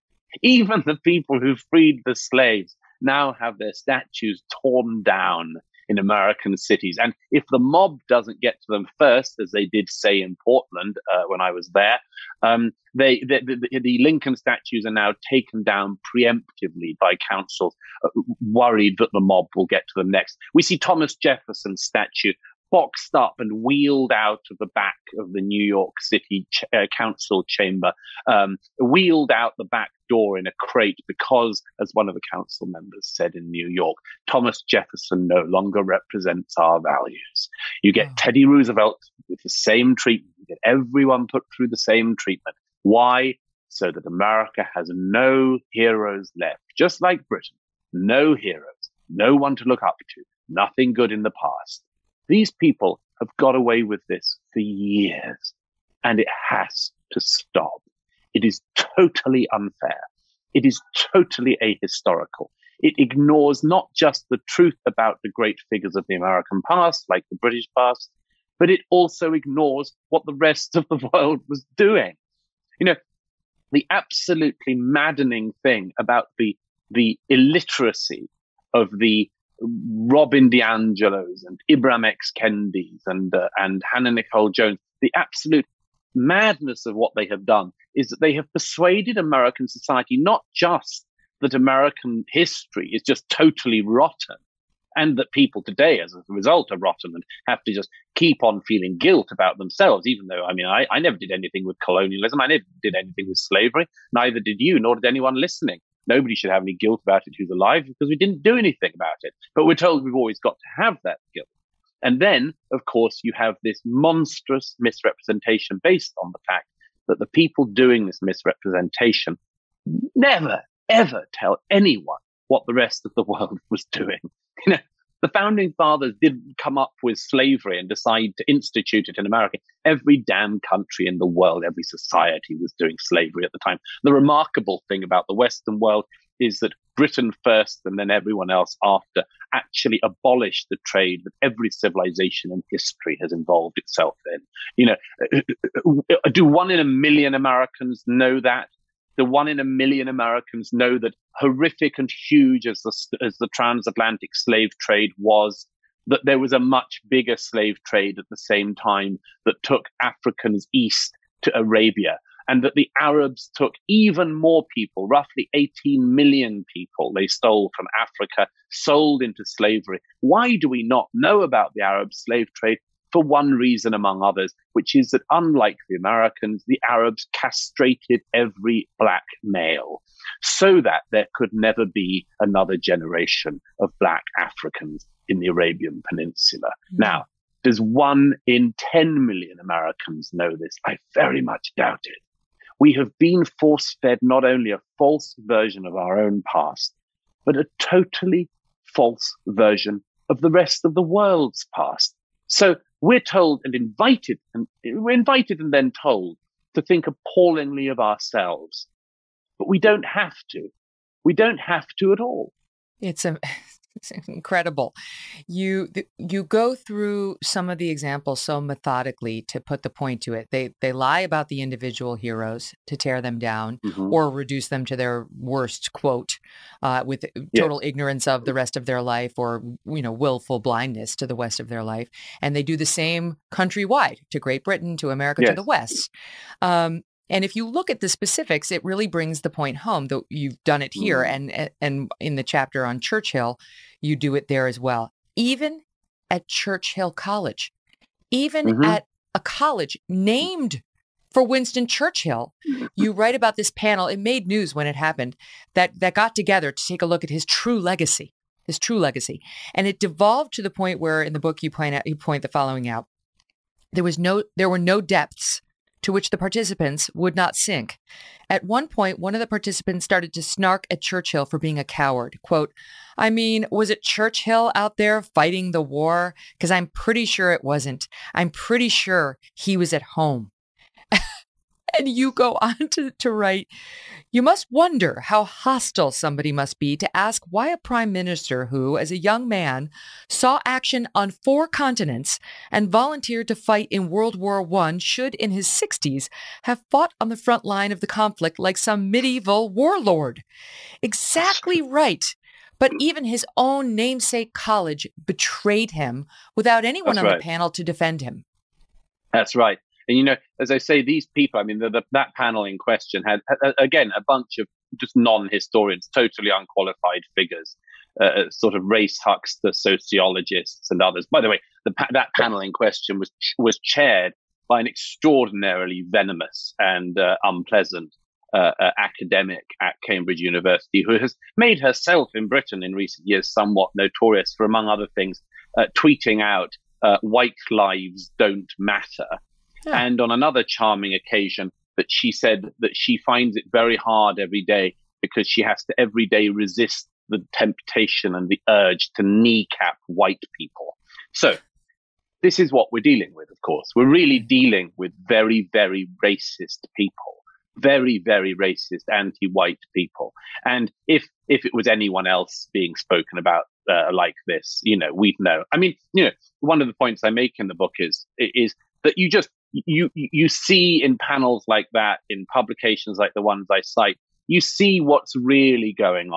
S3: even the people who freed the slaves, now have their statues torn down in American cities. And if the mob doesn't get to them first, as they did say in Portland uh, when I was there, um, they the, the, the Lincoln statues are now taken down preemptively by councils, uh, worried that the mob will get to them next. We see Thomas Jefferson's statue boxed up and wheeled out of the back of the New York City ch- uh, council chamber, um, wheeled out the back door in a crate because, as one of the council members said in New York, Thomas Jefferson no longer represents our values. You get oh. Teddy Roosevelt with the same treatment. You get everyone put through the same treatment. Why? So that America has no heroes left, just like Britain. No heroes, no one to look up to, nothing good in the past. These people have got away with this for years, and it has to stop. It is totally unfair. It is totally ahistorical. It ignores not just the truth about the great figures of the American past, like the British past, but it also ignores what the rest of the world was doing. You know, the absolutely maddening thing about the the illiteracy of the Robin DiAngelos and Ibram X. Kendis and uh, and Hannah Nicole Jones, the absolute madness of what they have done is that they have persuaded American society not just that American history is just totally rotten, and that people today, as a result, are rotten and have to just keep on feeling guilt about themselves, even though, I mean, I, I never did anything with colonialism. I never did anything with slavery. Neither did you, nor did anyone listening. Nobody should have any guilt about it who's alive, because we didn't do anything about it. But we're told we've always got to have that guilt. And then, of course, you have this monstrous misrepresentation based on the fact that the people doing this misrepresentation never, ever tell anyone what the rest of the world was doing. You know, the founding fathers didn't come up with slavery and decide to institute it in America. Every damn country in the world, every society was doing slavery at the time. The remarkable thing about the Western world is that Britain first and then everyone else after actually abolished the trade that every civilization in history has involved itself in. You know, do one in a million Americans know that? The one in a million Americans know that horrific and huge as the, as the transatlantic slave trade was, that there was a much bigger slave trade at the same time that took Africans east to Arabia, and that the Arabs took even more people, roughly eighteen million people they stole from Africa, sold into slavery. Why do we not know about the Arab slave trade? For one reason among others, which is that unlike the Americans, the Arabs castrated every black male so that there could never be another generation of black Africans in the Arabian Peninsula. Mm-hmm. Now, does one in ten million Americans know this? I very much doubt it. We have been force-fed not only a false version of our own past, but a totally false version of the rest of the world's past. So we're told and invited, and we're invited and then told to think appallingly of ourselves. But we don't have to. We don't have to at all.
S2: It's a It's incredible. You you go through some of the examples so methodically to put the point to it. They they lie about the individual heroes to tear them down mm-hmm. or reduce them to their worst quote, uh, with total yeah. ignorance of the rest of their life, or you know willful blindness to the rest of their life. And they do the same countrywide to Great Britain, to America, yes. to the West. Um, And if you look at the specifics, it really brings the point home. Though you've done it here, mm. and and in the chapter on Churchill, you do it there as well. Even at Churchill College, even mm-hmm. at a college named for Winston Churchill, you write about this panel. It made news when it happened, that that got together to take a look at his true legacy, his true legacy, and it devolved to the point where in the book you point out you point the following out: there was no there were no depths to which the participants would not sink. At one point, one of the participants started to snark at Churchill for being a coward. Quote, I mean, was it Churchill out there fighting the war? Because I'm pretty sure it wasn't. I'm pretty sure he was at home. And you go on to, to write, you must wonder how hostile somebody must be to ask why a prime minister who, as a young man, saw action on four continents and volunteered to fight in World War One should, in his sixties, have fought on the front line of the conflict like some medieval warlord. Exactly right. But even his own namesake college betrayed him without anyone That's on right. the panel to defend him.
S3: That's right. And, you know, as I say, these people, I mean, the, the, that panel in question had, uh, again, a bunch of just non-historians, totally unqualified figures, uh, sort of race huckster sociologists and others. By the way, the, that panel in question was was chaired by an extraordinarily venomous and uh, unpleasant uh, uh, academic at Cambridge University, who has made herself in Britain in recent years somewhat notorious for, among other things, uh, tweeting out uh, white lives don't matter. Yeah. And on another charming occasion, that she said that she finds it very hard every day because she has to every day resist the temptation and the urge to kneecap white people. So this is what we're dealing with, of course. We're really dealing with very, very racist people, very, very racist, anti-white people. And if if it was anyone else being spoken about uh, like this, you know, we'd know. I mean, you know, one of the points I make in the book is is that you just You you see in panels like that, in publications like the ones I cite, you see what's really going on.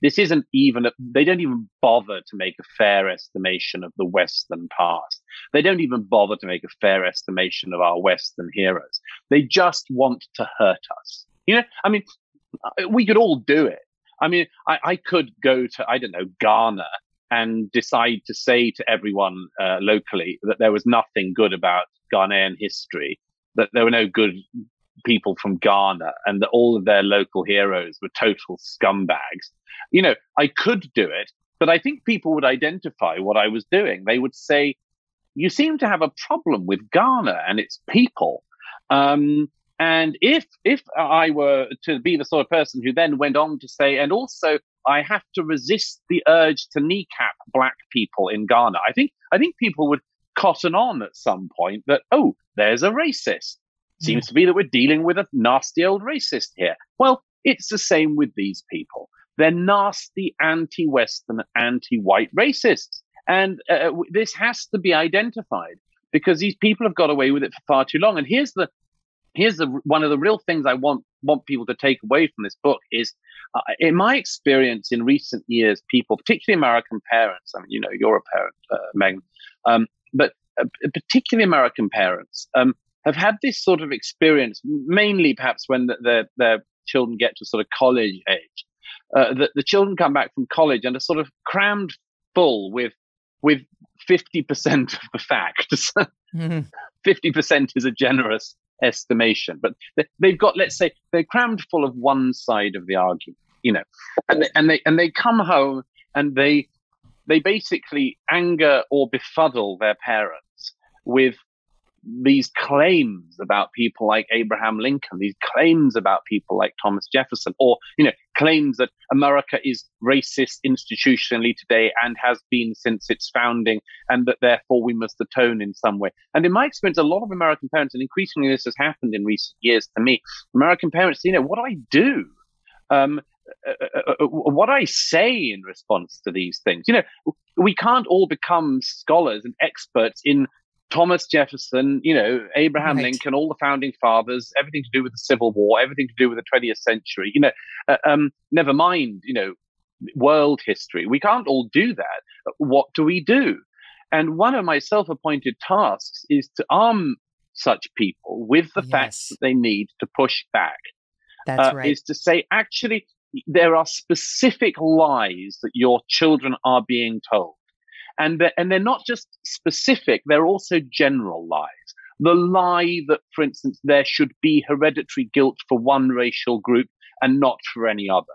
S3: this isn't even, a, they don't even bother to make a fair estimation of the Western past. They don't even bother to make a fair estimation of our Western heroes. They just want to hurt us. You know, I mean, we could all do it. I mean, I, I could go to, I don't know, Ghana and decide to say to everyone uh, locally that there was nothing good about Ghanaian history, that there were no good people from Ghana, and that all of their local heroes were total scumbags. You know, I could do it, but I think people would identify what I was doing. They would say, you seem to have a problem with Ghana and its people. Um, and if if I were to be the sort of person who then went on to say, and also I have to resist the urge to kneecap black people in Ghana, I think I think people would cotton on at some point that, oh, there's a racist. Seems to be that we're dealing with a nasty old racist here. Well, it's the same with these people. They're nasty, anti-Western, anti-white racists. And uh, this has to be identified because these people have got away with it for far too long. And here's the here's the one of the real things I want want people to take away from this book is, uh, in my experience in recent years, people, particularly American parents, I mean, you know, you're a parent, uh, Megan, um, but uh, particularly American parents, um, have had this sort of experience, mainly perhaps when the, the, their children get to sort of college age. Uh, the, the children come back from college and are sort of crammed full with with fifty percent of the facts. Mm-hmm. fifty percent is a generous estimation, but they, they've got, let's say, they're crammed full of one side of the argument, you know, and they, and they and they come home and they they basically anger or befuddle their parents with these claims about people like Abraham Lincoln, these claims about people like Thomas Jefferson, or, you know, claims that America is racist institutionally today and has been since its founding, and that therefore we must atone in some way. And in my experience, a lot of American parents, and increasingly this has happened in recent years to me, American parents, you know, what do I do? Um, uh, uh, what I say in response to these things? You know, we can't all become scholars and experts in Thomas Jefferson, you know, Abraham right. Lincoln, all the founding fathers, everything to do with the Civil War, everything to do with the twentieth century, you know, uh, um, never mind, you know, world history. We can't all do that. What do we do? And one of my self-appointed tasks is to arm such people with the yes. facts that they need to push back.
S2: That's
S3: uh,
S2: right.
S3: Is to say, actually, there are specific lies that your children are being told. And they're, and they're not just specific, they're also general lies. The lie that, for instance, there should be hereditary guilt for one racial group and not for any other.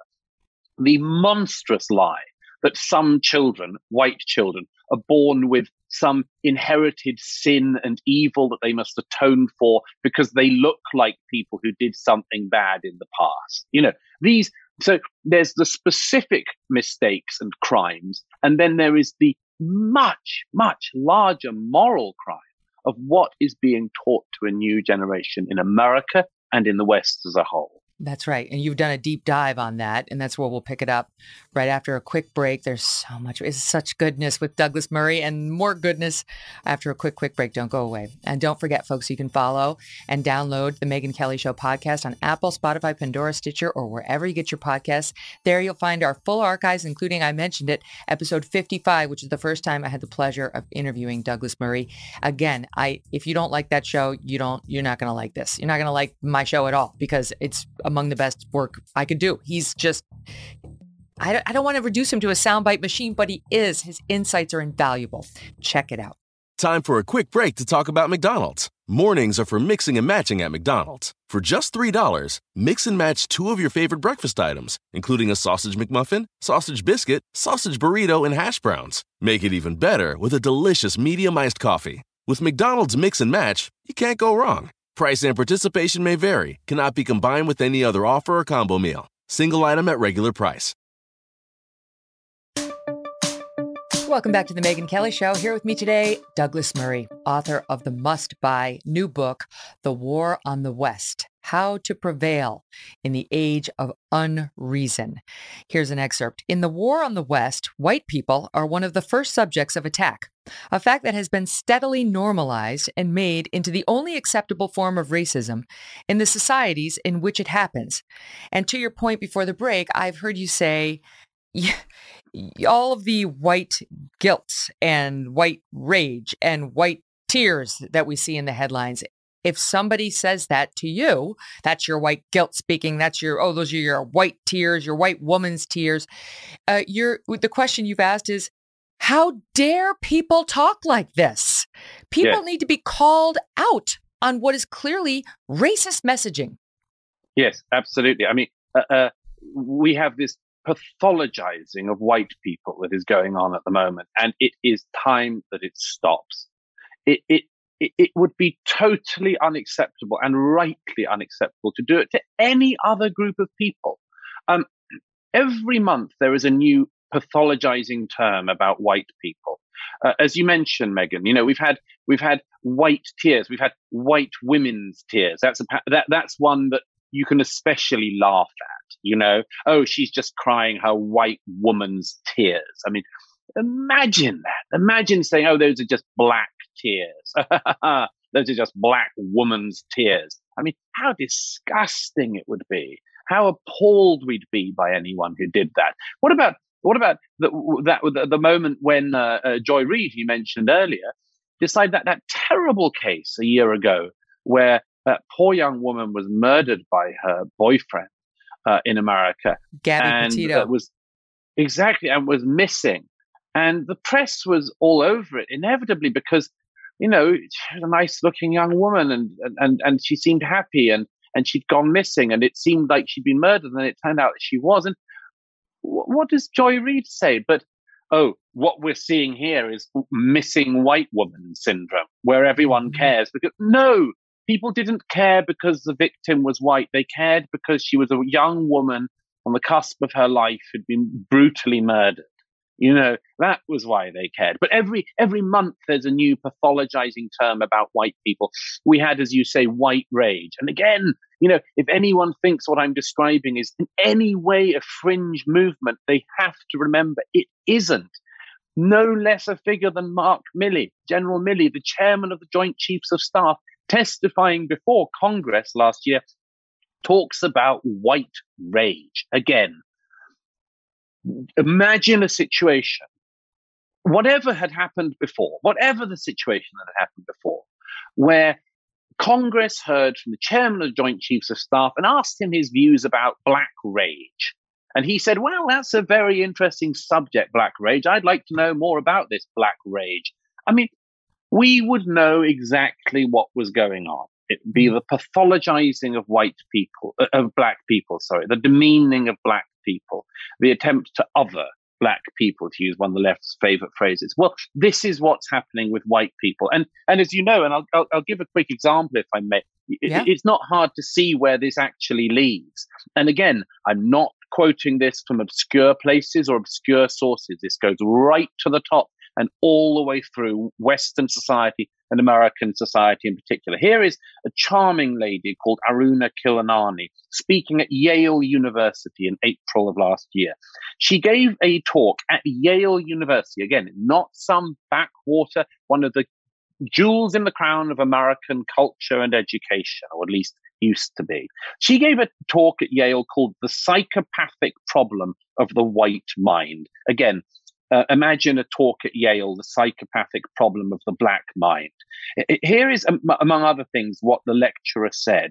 S3: The monstrous lie that some children, white children, are born with some inherited sin and evil that they must atone for because they look like people who did something bad in the past. You know, these, so there's the specific mistakes and crimes, and then there is the much, much larger moral crime of what is being taught to a new generation in America and in the West as a whole.
S2: That's right. And you've done a deep dive on that. And that's where we'll pick it up right after a quick break. There's so much, it's such goodness with Douglas Murray and more goodness after a quick, quick break. Don't go away. And don't forget, folks, you can follow and download the Megyn Kelly Show podcast on Apple, Spotify, Pandora, Stitcher, or wherever you get your podcasts. There you'll find our full archives, including, I mentioned it, episode fifty-five, which is the first time I had the pleasure of interviewing Douglas Murray. Again, I if you don't like that show, you don't, you're not going to like this. You're not going to like my show at all because it's among the best work I could do. He's just, I don't, I don't want to reduce him to a soundbite machine, but he is. His insights are invaluable. Check it out.
S1: Time for a quick break to talk about McDonald's. Mornings are for mixing and matching at McDonald's. For just three dollars, mix and match two of your favorite breakfast items, including a sausage McMuffin, sausage biscuit, sausage burrito, and hash browns. Make it even better with a delicious medium iced coffee. With McDonald's Mix and Match, you can't go wrong. Price and participation may vary. Cannot be combined with any other offer or combo meal. Single item at regular price.
S2: Welcome back to the Megyn Kelly Show. Here with me today, Douglas Murray, author of the must-buy new book, The War on the West: How to Prevail in the Age of Unreason. Here's an excerpt. In the War on the West, white people are one of the first subjects of attack, a fact that has been steadily normalized and made into the only acceptable form of racism in the societies in which it happens. And to your point before the break, I've heard you say, yeah, all of the white guilt and white rage and white tears that we see in the headlines. If somebody says that to you, that's your white guilt speaking. That's your, oh, those are your white tears, your white woman's tears. Uh, you're, the question you've asked is, how dare people talk like this? People
S3: Yes.
S2: need to be called out on what is clearly racist messaging.
S3: Yes, absolutely. I mean, uh, uh, we have this pathologizing of white people that is going on at the moment, and it is time that it stops. It, it, it, it would be totally unacceptable and rightly unacceptable to do it to any other group of people. Um, every month there is a new pathologizing term about white people. Uh, as you mentioned, Megyn, you know, we've had we've had white tears, we've had white women's tears. That's a that that's one that you can especially laugh at. You know, oh, she's just crying her white woman's tears. I mean, imagine that. Imagine saying, oh, those are just black tears. Those are just black woman's tears. I mean, how disgusting it would be. How appalled we'd be by anyone who did that. What about what about the, that the, the moment when uh, uh, Joy Reid, you mentioned earlier, decided that that terrible case a year ago where that poor young woman was murdered by her boyfriend uh, in America,
S2: Gabby
S3: and
S2: Petito
S3: uh, was exactly and was missing, and the press was all over it inevitably because, you know, she was a nice-looking young woman, and and and she seemed happy, and and she'd gone missing, and it seemed like she'd been murdered, and it turned out that she wasn't. What does Joy Reid say? But, oh, what we're seeing here is missing white woman syndrome, where everyone cares. Because no, people didn't care because the victim was white. They cared because she was a young woman on the cusp of her life who'd been brutally murdered. You know, that was why they cared. But every every month there's a new pathologizing term about white people. We had, as you say, white rage. And again, you know, if anyone thinks what I'm describing is in any way a fringe movement, they have to remember it isn't. No less a figure than Mark Milley, General Milley, the chairman of the Joint Chiefs of Staff, testifying before Congress last year, talks about white rage. Again, imagine a situation, whatever had happened before, whatever the situation that had happened before, where Congress heard from the chairman of the Joint Chiefs of Staff and asked him his views about black rage. And he said, well, that's a very interesting subject, black rage. I'd like to know more about this black rage. I mean, we would know exactly what was going on. It would be the pathologizing of white people, of black people, sorry, the demeaning of black people, the attempt to other black people, to use one of the left's favorite phrases. Well, this is what's happening with white people. And and as you know, and I'll, I'll, I'll give a quick example if I may, it,
S2: Yeah.
S3: it's not hard to see where this actually leads. And again, I'm not quoting this from obscure places or obscure sources. This goes right to the top and all the way through Western society and American society in particular. Here is a charming lady called Aruna Kilanani speaking at Yale University in April of last year. She gave a talk at Yale University, again, not some backwater, one of the jewels in the crown of American culture and education, or at least used to be. She gave a talk at Yale called The Psychopathic Problem of the White Mind. Again, Uh, imagine a talk at Yale, The Psychopathic Problem of the Black Mind. It, it, here is, um, among other things, what the lecturer said.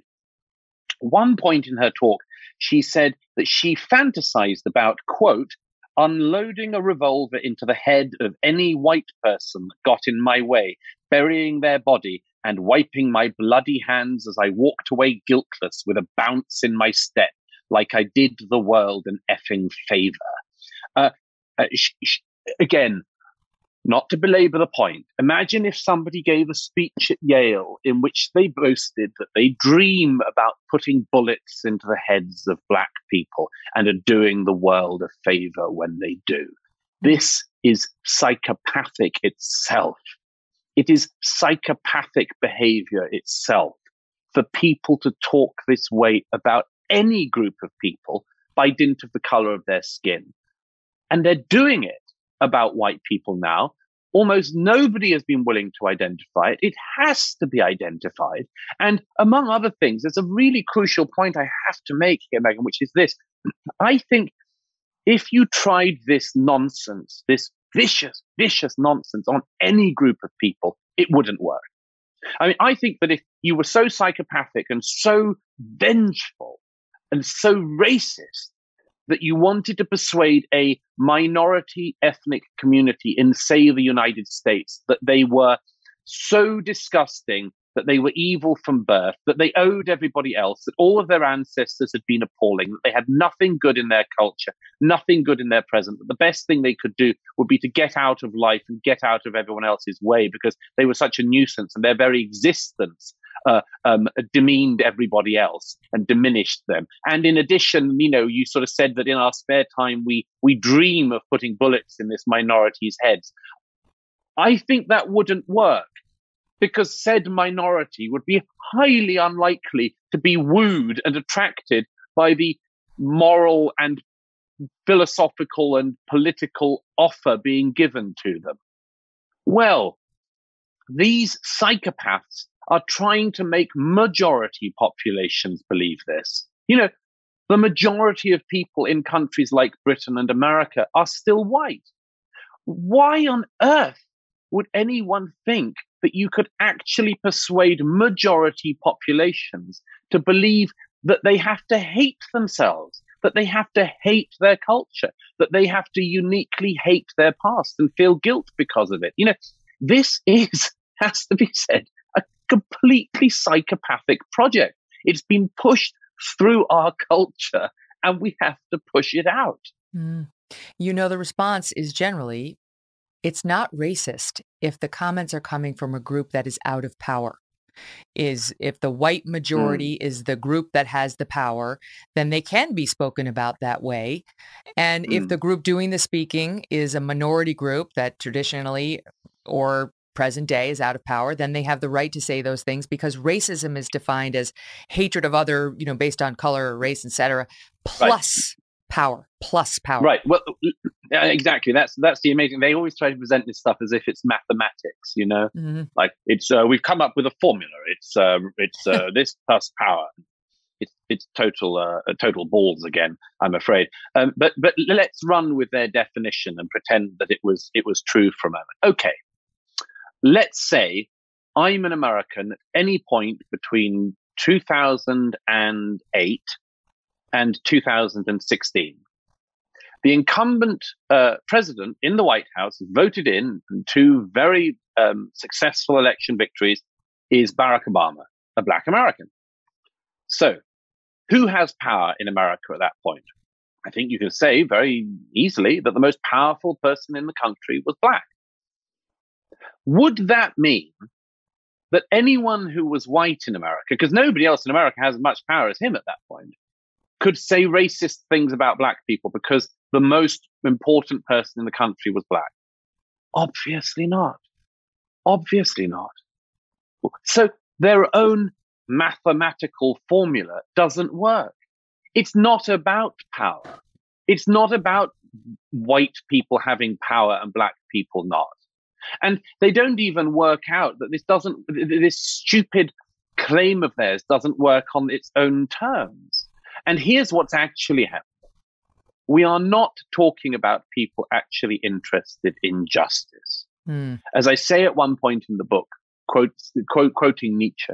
S3: One point in her talk, she said that she fantasized about, quote, unloading a revolver into the head of any white person that got in my way, burying their body and wiping my bloody hands as I walked away guiltless with a bounce in my step, like I did the world an effing favor. Uh, uh, sh- sh- Again, not to belabor the point, imagine if somebody gave a speech at Yale in which they boasted that they dream about putting bullets into the heads of black people and are doing the world a favor when they do. This is psychopathic itself. It is psychopathic behavior itself for people to talk this way about any group of people by dint of the color of their skin. And they're doing it about white people now. Almost nobody has been willing to identify it. It has to be identified. And among other things, there's a really crucial point I have to make here, Megyn, which is this. I think if you tried this nonsense, this vicious, vicious nonsense on any group of people, it wouldn't work. I mean, I think that if you were so psychopathic and so vengeful and so racist that you wanted to persuade a minority ethnic community in, say, the United States, that they were so disgusting, that they were evil from birth, that they owed everybody else, that all of their ancestors had been appalling, that they had nothing good in their culture, nothing good in their present, that the best thing they could do would be to get out of life and get out of everyone else's way because they were such a nuisance and their very existence uh, um, demeaned everybody else and diminished them. And in addition, you know, you sort of said that in our spare time, we we dream of putting bullets in this minority's heads. I think that wouldn't work, because said minority would be highly unlikely to be wooed and attracted by the moral and philosophical and political offer being given to them. Well, these psychopaths are trying to make majority populations believe this. You know, the majority of people in countries like Britain and America are still white. Why on earth would anyone think that you could actually persuade majority populations to believe that they have to hate themselves, that they have to hate their culture, that they have to uniquely hate their past and feel guilt because of it? You know, this is, has to be said, a completely psychopathic project. It's been pushed through our culture and we have to push it out.
S2: Mm. You know, the response is generally, it's not racist if the comments are coming from a group that is out of power. Is if the white majority mm. is the group that has the power, then they can be spoken about that way. And mm. if the group doing the speaking is a minority group that traditionally or present day is out of power, then they have the right to say those things, because racism is defined as hatred of other, you know, based on color or race, et cetera, plus right. power, plus power.
S3: Right. Well, exactly. That's that's the amazing. They always try to present this stuff as if it's mathematics, you know, mm-hmm. like it's uh, we've come up with a formula. It's uh, it's uh, this plus power. It's it's total uh, total balls again, I'm afraid. Um, but but let's run with their definition and pretend that it was it was true for a moment. Okay. Let's say I'm an American at any point between two thousand eight and two thousand sixteen. The incumbent uh, president in the White House, voted in two very um, successful election victories, is Barack Obama, a Black American. So, who has power in America at that point? I think you can say very easily that the most powerful person in the country was Black. Would that mean that anyone who was white in America, because nobody else in America has as much power as him at that point, could say racist things about Black people because the most important person in the country was Black? Obviously not. Obviously not. So their own mathematical formula doesn't work. It's not about power. It's not about white people having power and Black people not. And they don't even work out that this doesn't, this stupid claim of theirs doesn't work on its own terms. And here's what's actually happening. We are not talking about people actually interested in justice. Mm. As I say at one point in the book, quote, quote, quoting Nietzsche,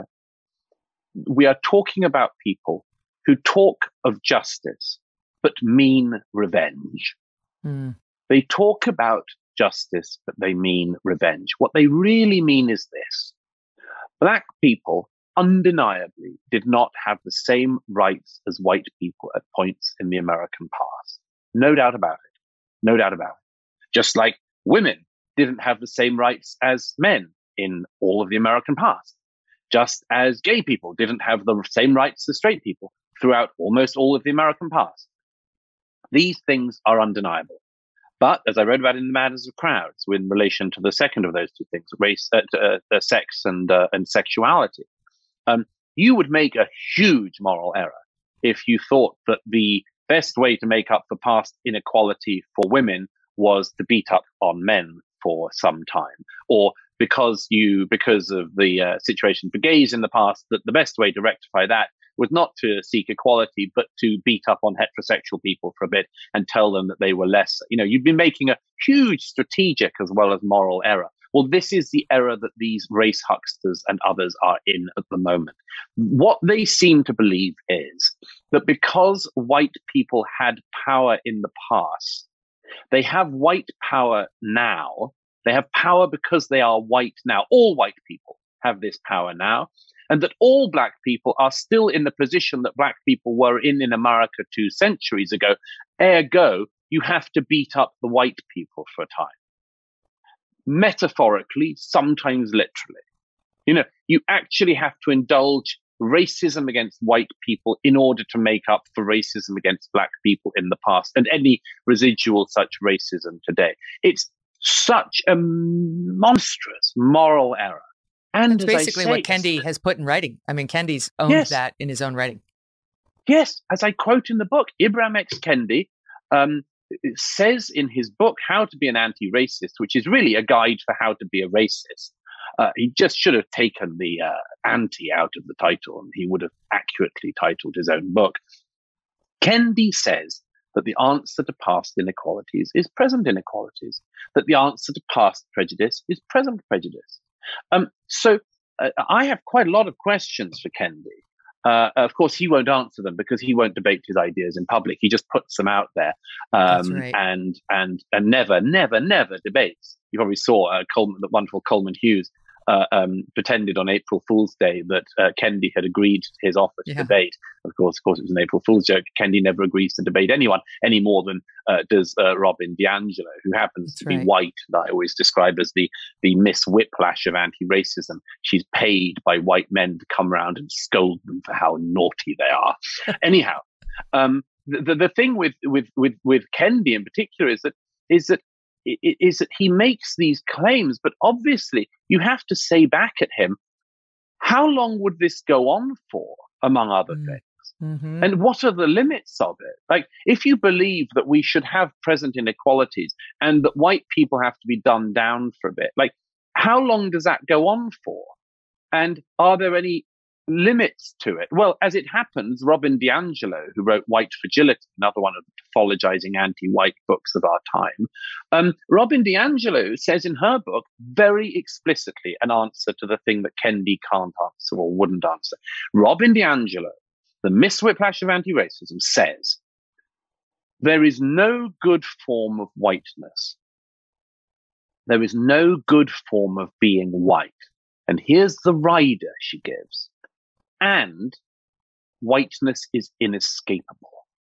S3: we are talking about people who talk of justice, but mean revenge. Mm. They talk about justice, but they mean revenge. What they really mean is this. Black people undeniably did not have the same rights as white people at points in the American past. No doubt about it. No doubt about it. Just like women didn't have the same rights as men in all of the American past. Just as gay people didn't have the same rights as straight people throughout almost all of the American past. These things are undeniable. But as I read about in The Madness of Crowds, in relation to the second of those two things, race, uh, uh, sex and uh, and sexuality, um, you would make a huge moral error if you thought that the best way to make up for past inequality for women was to beat up on men for some time, or because you because of the uh, situation for gays in the past, that the best way to rectify that was not to seek equality, but to beat up on heterosexual people for a bit and tell them that they were less. You know, you've been making a huge strategic as well as moral error. Well, this is the error that these race hucksters and others are in at the moment. What they seem to believe is that because white people had power in the past, they have white power now. They have power because they are white now. All white people have this power now. And that all black people are still in the position that black people were in in America two centuries ago. Ergo, you have to beat up the white people for a time. Metaphorically, sometimes literally. You know, you actually have to indulge racism against white people in order to make up for racism against black people in the past and any residual such racism today. It's such a monstrous moral error. And
S2: that's basically
S3: say,
S2: what Kendi has put in writing. I mean, Kendi's owned
S3: yes,
S2: that in his own writing.
S3: Yes, as I quote in the book, Ibram X. Kendi um, says in his book, How to Be an Anti-Racist, which is really a guide for how to be a racist. Uh, he just should have taken the uh, anti out of the title, and he would have accurately titled his own book. Kendi says that the answer to past inequalities is present inequalities, that the answer to past prejudice is present prejudice. Um, so uh, I have quite a lot of questions for Kendi. Uh, of course, he won't answer them because he won't debate his ideas in public. He just puts them out there um, right. and and and never, never, never debates. You probably saw uh, Coleman, the wonderful Coleman Hughes uh, um, pretended on April Fool's Day that uh, Kendi had agreed to his offer to yeah. debate. Of course, of course, it was an April Fool's joke. Kendi never agrees to debate anyone any more than uh, does uh, Robin DiAngelo, who happens That's to right. be white, that I always describe as the the Miss Whiplash of anti-racism. She's paid by white men to come around and scold them for how naughty they are. Anyhow, um, the, the the thing with with with with Kendi in particular is that is that is that he makes these claims, but obviously you have to say back at him, how long would this go on for, among other mm. things? Mm-hmm. And what are the limits of it? Like, if you believe that we should have present inequalities and that white people have to be dumbed down for a bit, like, how long does that go on for? And are there any limits to it? Well, as it happens, Robin DiAngelo, who wrote White Fragility, another one of the pathologizing anti-white books of our time, um, Robin DiAngelo says in her book very explicitly an answer to the thing that Kendi can't answer or wouldn't answer. Robin DiAngelo, the Miss Whiplash of anti-racism, says there is no good form of whiteness. There is no good form of being white. And here's the rider she gives. And whiteness is inescapable.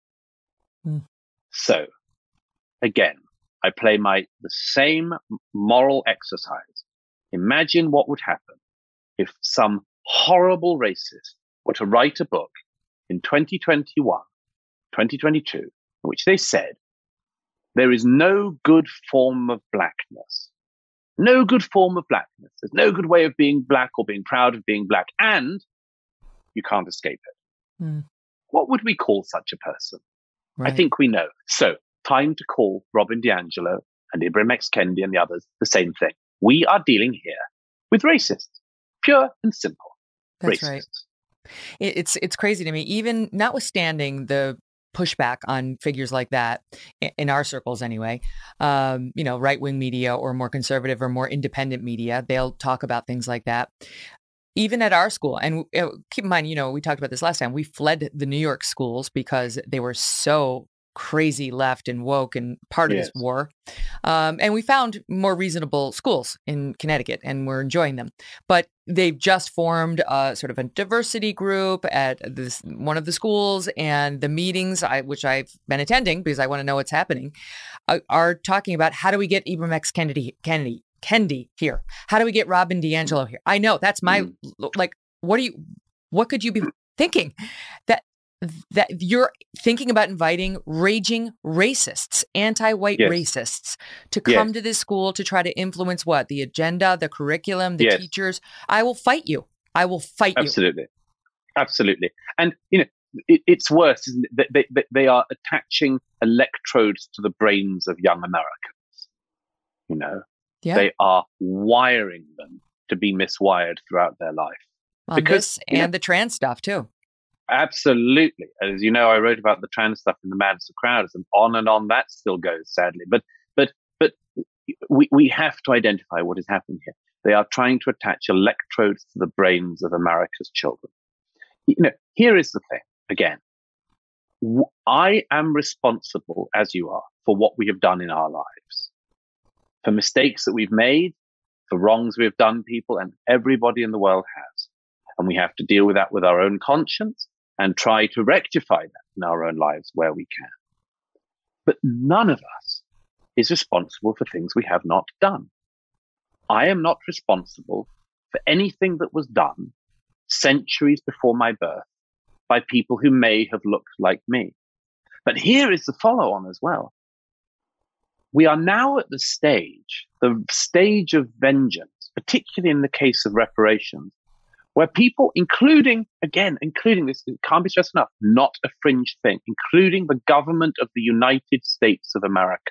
S3: Mm. So, again, I play my the same moral exercise. Imagine what would happen if some horrible racist were to write a book in twenty twenty-one, twenty twenty-two, in which they said, there is no good form of blackness. No good form of blackness. There's no good way of being black or being proud of being black. And you can't escape it. Mm. What would we call such a person? Right. I think we know. So, time to call Robin DiAngelo and Ibram X. Kendi and the others the same thing. We are dealing here with racists. Pure and simple.
S2: That's
S3: racists.
S2: Right. It's, it's crazy to me, even notwithstanding the pushback on figures like that in our circles anyway, um, you know, right-wing media or more conservative or more independent media, they'll talk about things like that. Even at our school, and keep in mind, you know, we talked about this last time, we fled the New York schools because they were so crazy left and woke and part of yes. this war. Um, and we found more reasonable schools in Connecticut and we're enjoying them. But they've just formed a sort of a diversity group at this one of the schools, and the meetings, I, which I've been attending because I want to know what's happening, uh, are talking about how do we get Ibram X. Kendi, Kendi, Kendi here? How do we get Robin DiAngelo here? I know that's my, mm. like, what do you, what could you be thinking? That that you're thinking about inviting raging racists, anti-white yes. racists to come yes. to this school to try to influence what? The agenda, the curriculum, the yes. teachers. I will fight you. I will fight
S3: Absolutely.
S2: you.
S3: Absolutely. Absolutely. And, you know, it, it's worse, isn't it? They, they, they are attaching electrodes to the brains of young Americans. You know, yeah. they are wiring them to be miswired throughout their life.
S2: On because, this and you know, the trans stuff too.
S3: Absolutely. As you know, I wrote about the trans stuff in the Madness of Crowds, and on and on that still goes, sadly. But but but we, we have to identify what is happening here. They are trying to attach electrodes to the brains of America's children. You know, here is the thing. Again, I am responsible, as you are, for what we have done in our lives, for mistakes that we've made, for wrongs we have done people, and everybody in the world has. And we have to deal with that with our own conscience and try to rectify that in our own lives where we can. But none of us is responsible for things we have not done. I am not responsible for anything that was done centuries before my birth by people who may have looked like me. But here is the follow-on as well. We are now at the stage, the stage of vengeance, particularly in the case of reparations, where people, including, again, including this, it can't be stressed enough, not a fringe thing, including the government of the United States of America,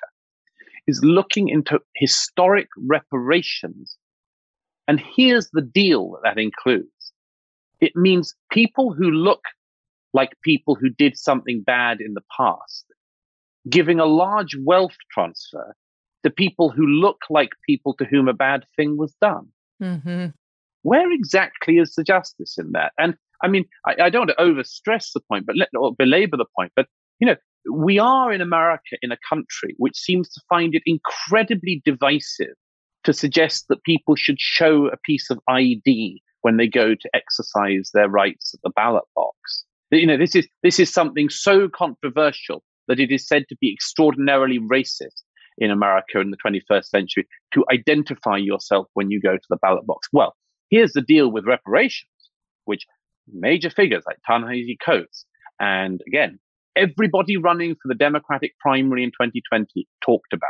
S3: is looking into historic reparations. And here's the deal that that includes. It means people who look like people who did something bad in the past, giving a large wealth transfer to people who look like people to whom a bad thing was done.
S2: Mm-hmm.
S3: Where exactly is the justice in that? And I mean, I, I don't want to overstress the point, but let or belabor the point. But, you know, we are in America in a country which seems to find it incredibly divisive to suggest that people should show a piece of I D when they go to exercise their rights at the ballot box. You know, this is this is something so controversial that it is said to be extraordinarily racist in America in the twenty-first century to identify yourself when you go to the ballot box. Well, here's the deal with reparations, which major figures like Ta-Nehisi Coates and, again, everybody running for the Democratic primary in twenty twenty talked about.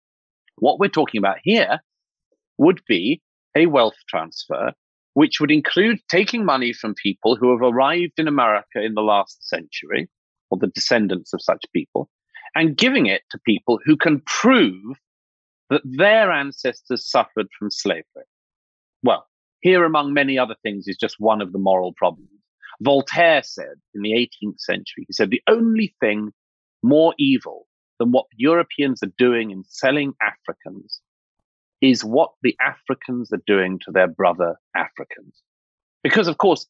S3: What we're talking about here would be a wealth transfer, which would include taking money from people who have arrived in America in the last century, or the descendants of such people, and giving it to people who can prove that their ancestors suffered from slavery. Well, here, among many other things, is just one of the moral problems. Voltaire said in the eighteenth century, he said, the only thing more evil than what Europeans are doing in selling Africans is what the Africans are doing to their brother Africans. Because, of course,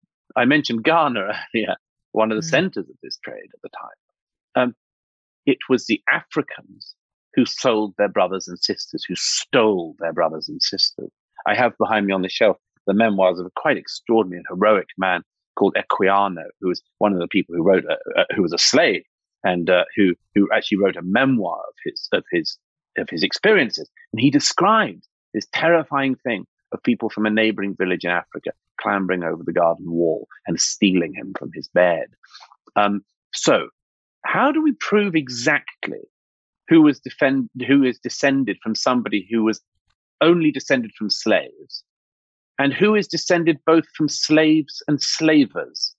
S3: I mentioned Ghana earlier, one of the mm. centers of this trade at the time. Um, it was the Africans who sold their brothers and sisters, who stole their brothers and sisters. I have behind me on the shelf the memoirs of a quite extraordinary and heroic man called Equiano, who was one of the people who wrote, a, uh, who was a slave, and uh, who who actually wrote a memoir of his of his of his experiences. And he described this terrifying thing of people from a neighboring village in Africa clambering over the garden wall and stealing him from his bed. Um, so, how do we prove exactly who was defend who is descended from somebody who was only descended from slaves, and who is descended both from slaves and slavers?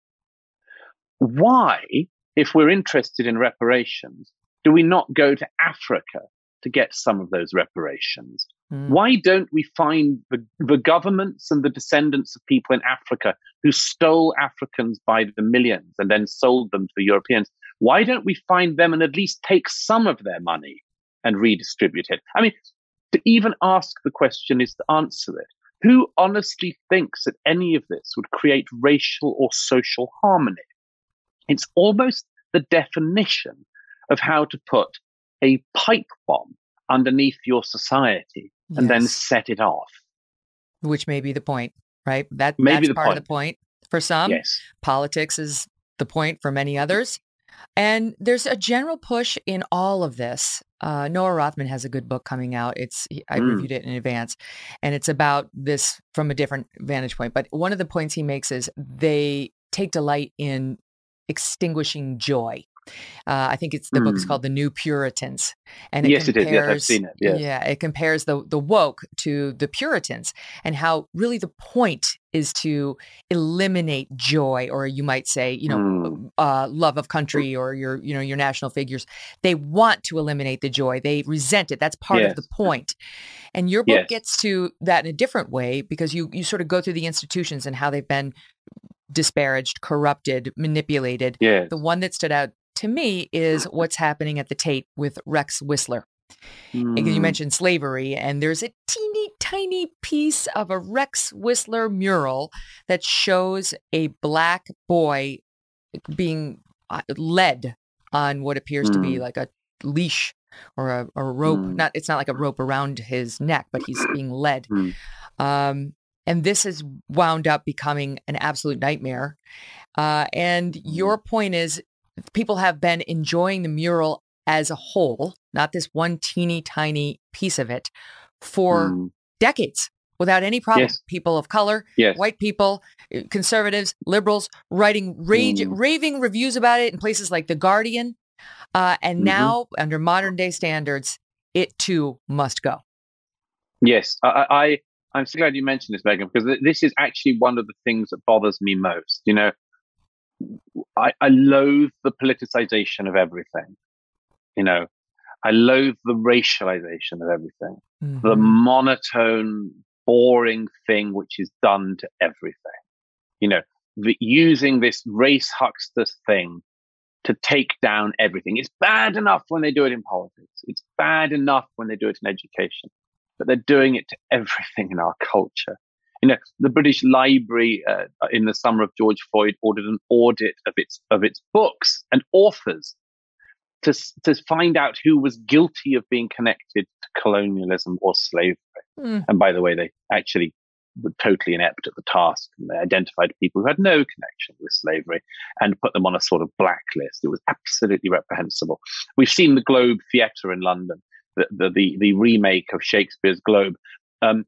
S3: Why, if we're interested in reparations, do we not go to Africa to get some of those reparations? Mm. Why don't we find the, the governments and the descendants of people in Africa who stole Africans by the millions and then sold them to the Europeans? Why don't we find them and at least take some of their money and redistribute it? I mean, to even ask the question is to answer it. Who honestly thinks that any of this would create racial or social harmony? It's almost the definition of how to put a pipe bomb underneath your society and yes. then set it off.
S2: Which may be the point, right? That,
S3: Maybe
S2: that's part
S3: point.
S2: of the point for some.
S3: Yes.
S2: Politics is the point for many others. And there's a general push in all of this. Uh, Noah Rothman has a good book coming out. It's I mm. reviewed it in advance, and it's about this from a different vantage point. But one of the points he makes is they take delight in extinguishing joy. Uh, I think it's the mm. book is called The New Puritans, and it
S3: yes,
S2: compares,
S3: it is. Yes, I've seen it. Yes.
S2: Yeah, it compares the the woke to the Puritans, and how really the point is to eliminate joy, or you might say, you know, mm. uh, love of country, or your you know your national figures. They want to eliminate the joy. They resent it. That's part yes. of the point. And your book
S3: yes.
S2: gets to that in a different way, because you you sort of go through the institutions and how they've been disparaged, corrupted, manipulated.
S3: Yes.
S2: The one that stood out to me is what's happening at the Tate with Rex Whistler.
S3: Mm.
S2: You mentioned slavery, and there's a teeny tiny piece of a Rex Whistler mural that shows a black boy being led on what appears mm. to be like a leash or a, a rope. Mm. Not, it's not like a rope around his neck, but he's being led. Mm. Um, and this has wound up becoming an absolute nightmare. Uh, and mm. your point is, people have been enjoying the mural as a whole, not this one teeny tiny piece of it, for mm. decades without any problem.
S3: Yes.
S2: People of color,
S3: yes.
S2: white people, conservatives, liberals, writing rage, mm. raving reviews about it in places like The Guardian. Uh, and mm-hmm. now, under modern day standards, it too must go.
S3: Yes, I, I, I'm so glad you mentioned this, Megan, because this is actually one of the things that bothers me most. You know, I, I loathe the politicization of everything. You know, I loathe the racialization of everything, mm-hmm. the monotone, boring thing which is done to everything. You know, the, using this race huckster thing to take down everything. It's bad enough when they do it in politics. It's bad enough when they do it in education, but they're doing it to everything in our culture. You know, the British Library uh, in the summer of George Floyd ordered an audit of its of its books and authors to to find out who was guilty of being connected to colonialism or slavery. Mm. And by the way, they actually were totally inept at the task. And they identified people who had no connection with slavery and put them on a sort of blacklist. It was absolutely reprehensible. We've seen the Globe Theatre in London, the the the, the remake of Shakespeare's Globe, um,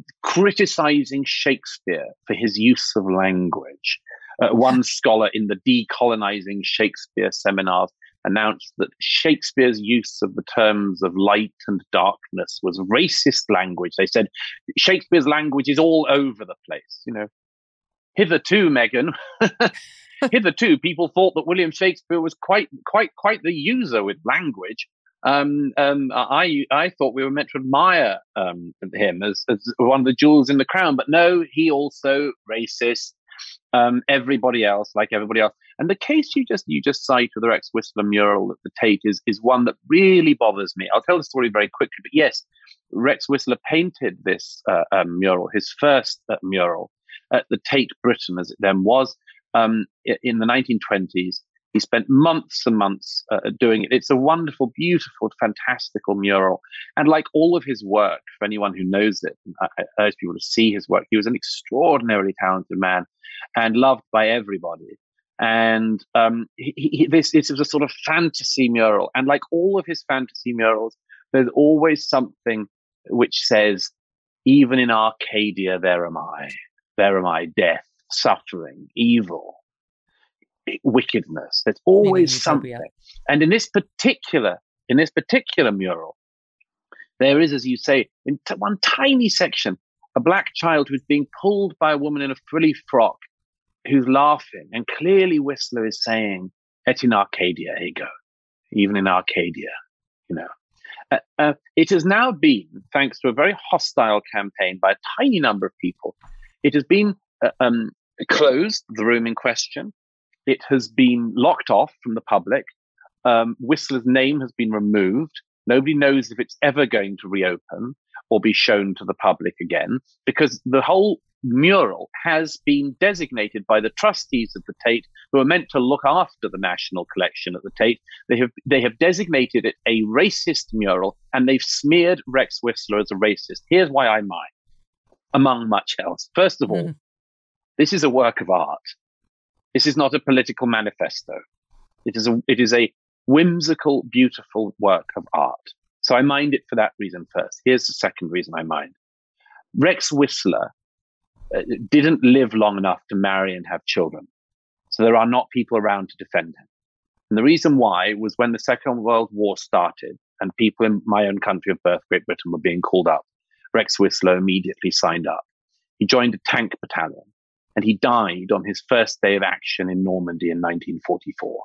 S3: criticizing Shakespeare for his use of language. Uh, one scholar in the Decolonizing Shakespeare seminars announced that Shakespeare's use of the terms of light and darkness was racist language. They said Shakespeare's language is all over the place. You know, hitherto, Megan, hitherto, people thought that William Shakespeare was quite, quite, quite the user with language. Um, um, I, I thought we were meant to admire um, him as, as one of the jewels in the crown, but no, he also racist. Um, everybody else, like everybody else. And the case you just you just cite with the Rex Whistler mural at the Tate is is one that really bothers me. I'll tell the story very quickly, but yes, Rex Whistler painted this uh, um, mural, his first uh, mural, at the Tate Britain, as it then was, um, in the nineteen twenties. He spent months and months uh, doing it. It's a wonderful, beautiful, fantastical mural. And like all of his work, for anyone who knows it, I, I urge people to see his work. He was an extraordinarily talented man and loved by everybody. And um, he, he, this, this is a sort of fantasy mural. And like all of his fantasy murals, there's always something which says, even in Arcadia, there am I. There am I, death, suffering, evil, wickedness. There's always something. And in this particular, in this particular mural, there is, as you say, in t- one tiny section, a black child who's being pulled by a woman in a frilly frock who's laughing. And clearly Whistler is saying, et in Arcadia ego, even in Arcadia, you know. Uh, uh, it has now been, thanks to a very hostile campaign by a tiny number of people, it has been uh, um, closed, the room in question. It has been locked off from the public. Um, Whistler's name has been removed. Nobody knows if it's ever going to reopen or be shown to the public again, because the whole mural has been designated by the trustees of the Tate, who are meant to look after the national collection at the Tate. They have they have designated it a racist mural, and they've smeared Rex Whistler as a racist. Here's why I mind, among much else. First of all, mm. this is a work of art. This is not a political manifesto. It is a, it is a whimsical, beautiful work of art. So I mind it for that reason first. Here's the second reason I mind. Rex Whistler uh, didn't live long enough to marry and have children. So there are not people around to defend him. And the reason why was when the Second World War started and people in my own country of birth, Great Britain, were being called up, Rex Whistler immediately signed up. He joined a tank battalion. And he died on his first day of action in Normandy in nineteen forty-four.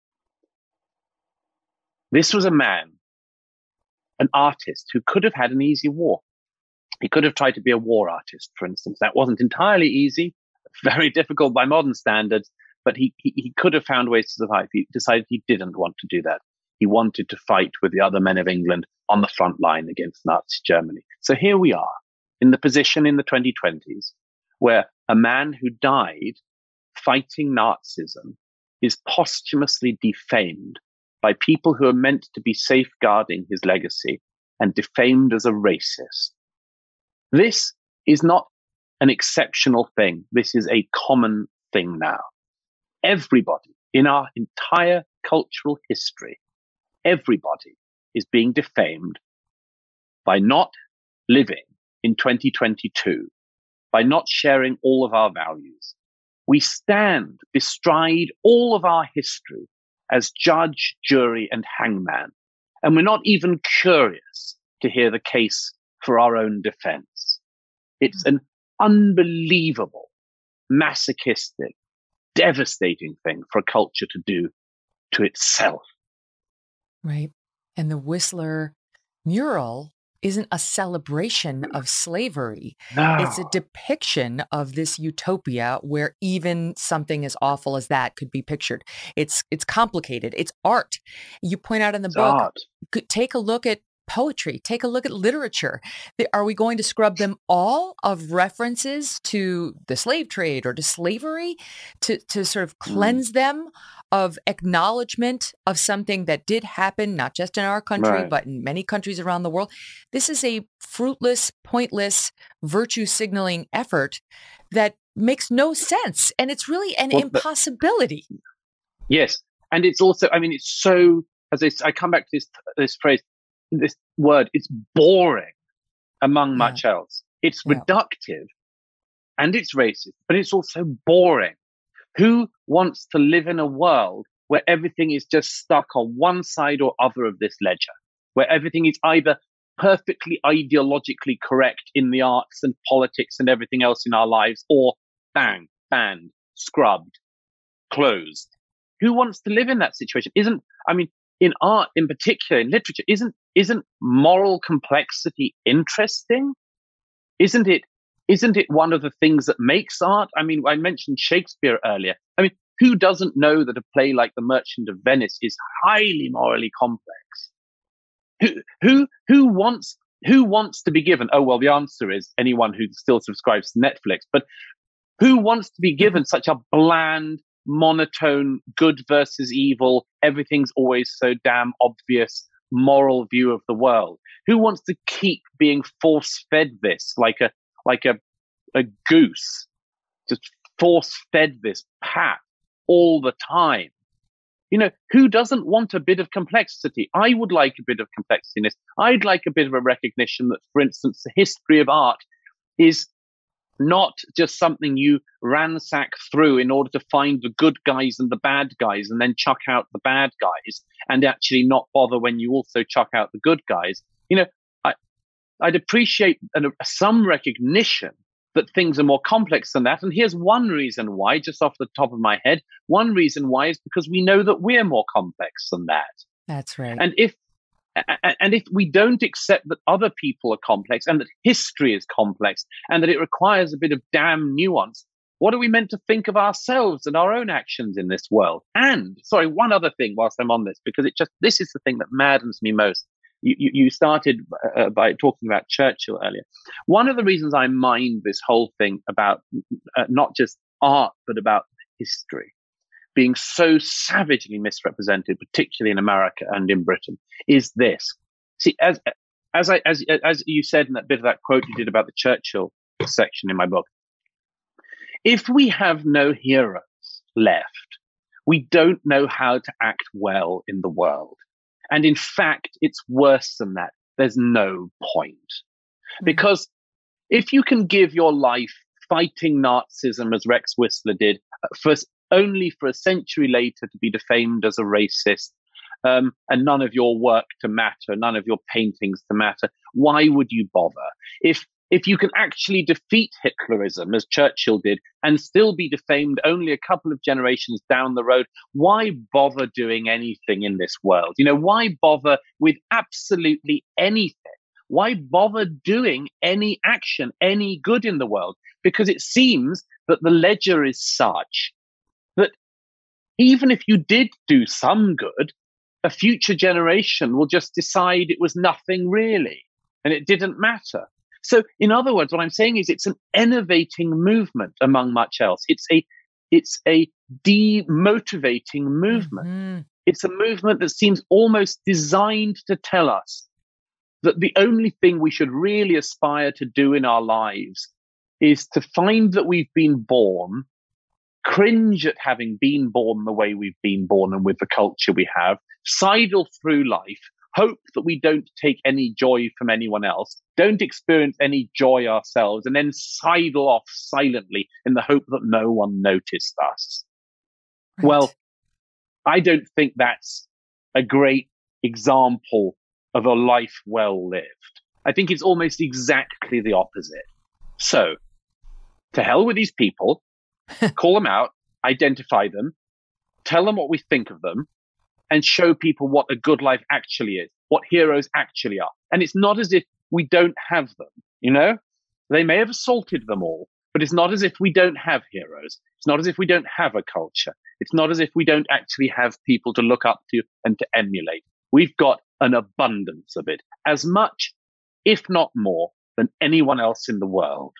S3: This was a man, an artist, who could have had an easy war. He could have tried to be a war artist, for instance. That wasn't entirely easy. very difficult by modern standards, but he, he, he could have found ways to survive. He decided he didn't want to do that. He wanted to fight with the other men of England on the front line against Nazi Germany. So here we are in the position in the twenty twenties where a man who died fighting Nazism is posthumously defamed by people who are meant to be safeguarding his legacy and defamed as a racist. This is not an exceptional thing. This is a common thing now. Everybody in our entire cultural history, everybody is being defamed by not living in twenty twenty-two, by not sharing all of our values. We stand bestride all of our history as judge, jury, and hangman, and we're not even curious to hear the case for our own defense. It's an unbelievable, masochistic, devastating thing for a culture to do to itself.
S2: Right. And the Whistler mural isn't a celebration of slavery.
S3: No.
S2: It's a depiction of this utopia where even something as awful as that could be pictured. It's it's complicated. It's art. You point out in the
S3: It's
S2: book,
S3: art.
S2: take a look at poetry, take a look at literature. Are we going to scrub them all of references to the slave trade or to slavery to, to sort of cleanse mm. them of acknowledgement of something that did happen, not just in our country,
S3: Right.
S2: but in many countries around the world? This is a fruitless, pointless, virtue signaling effort that makes no sense. And it's really an
S3: Well,
S2: impossibility.
S3: But, yes. And it's also, I mean, it's so, as I, I come back to this, this phrase, this word, it's boring among much yeah. else. It's yeah. reductive and it's racist, but it's also boring. Who wants to live in a world where everything is just stuck on one side or other of this ledger, where everything is either perfectly ideologically correct in the arts and politics and everything else in our lives, or bang, banned, scrubbed, closed? Who wants to live in that situation? Isn't, I mean, in art in particular, in literature, isn't isn't moral complexity interesting? Isn't it isn't it one of the things that makes art? I mean, I mentioned Shakespeare earlier. I mean, who doesn't know that a play like The Merchant of Venice is highly morally complex? Who who who wants who wants to be given? Oh, well, the answer is anyone who still subscribes to Netflix. But who wants to be given such a bland, monotone, good versus evil, everything's always so damn obvious moral view of the world? Who wants to keep being force-fed this like a like a a goose, just force-fed this pat all the time? You know, who doesn't want a bit of complexity? I would like a bit of complexity in this. I'd like a bit of a recognition that, for instance, the history of art is not just something you ransack through in order to find the good guys and the bad guys and then chuck out the bad guys and actually not bother when you also chuck out the good guys. You know, I, I'd appreciate an, some recognition that things are more complex than that. And here's one reason why, just off the top of my head, one reason why is because we know that we're more complex than that.
S2: That's right.
S3: And if And if we don't accept that other people are complex and that history is complex and that it requires a bit of damn nuance, what are we meant to think of ourselves and our own actions in this world? And, sorry, one other thing whilst I'm on this, because it just, this is the thing that maddens me most. You, you, you started uh, by talking about Churchill earlier. One of the reasons I mind this whole thing about uh, not just art, but about history being so savagely misrepresented, particularly in America and in Britain, is this. See, as as I as as you said in that bit of that quote you did about the Churchill section in my book, if we have no heroes left, we don't know how to act well in the world. And in fact, it's worse than that. There's no point. Mm-hmm. Because if you can give your life fighting Nazism, as Rex Whistler did, for only for a century later to be defamed as a racist, um, and none of your work to matter, none of your paintings to matter, why would you bother? If if you can actually defeat Hitlerism, as Churchill did, and still be defamed only a couple of generations down the road, why bother doing anything in this world? You know, why bother with absolutely anything? Why bother doing any action, any good in the world? Because it seems that the ledger is such that even if you did do some good, a future generation will just decide it was nothing really and it didn't matter. So, in other words, what I'm saying is it's an enervating movement among much else. It's a it's a demotivating movement. Mm-hmm. It's a movement that seems almost designed to tell us that the only thing we should really aspire to do in our lives is to find that we've been born, cringe at having been born the way we've been born and with the culture we have, sidle through life, hope that we don't take any joy from anyone else, don't experience any joy ourselves, and then sidle off silently in the hope that no one noticed us. Right. Well, I don't think that's a great example of a life well lived. I think it's almost exactly the opposite. So, to hell with these people, call them out, identify them, tell them what we think of them, and show people what a good life actually is, what heroes actually are. And it's not as if we don't have them, you know? They may have assaulted them all, but it's not as if we don't have heroes. It's not as if we don't have a culture. It's not as if we don't actually have people to look up to and to emulate. We've got an abundance of it, as much, if not more, than anyone else in the world.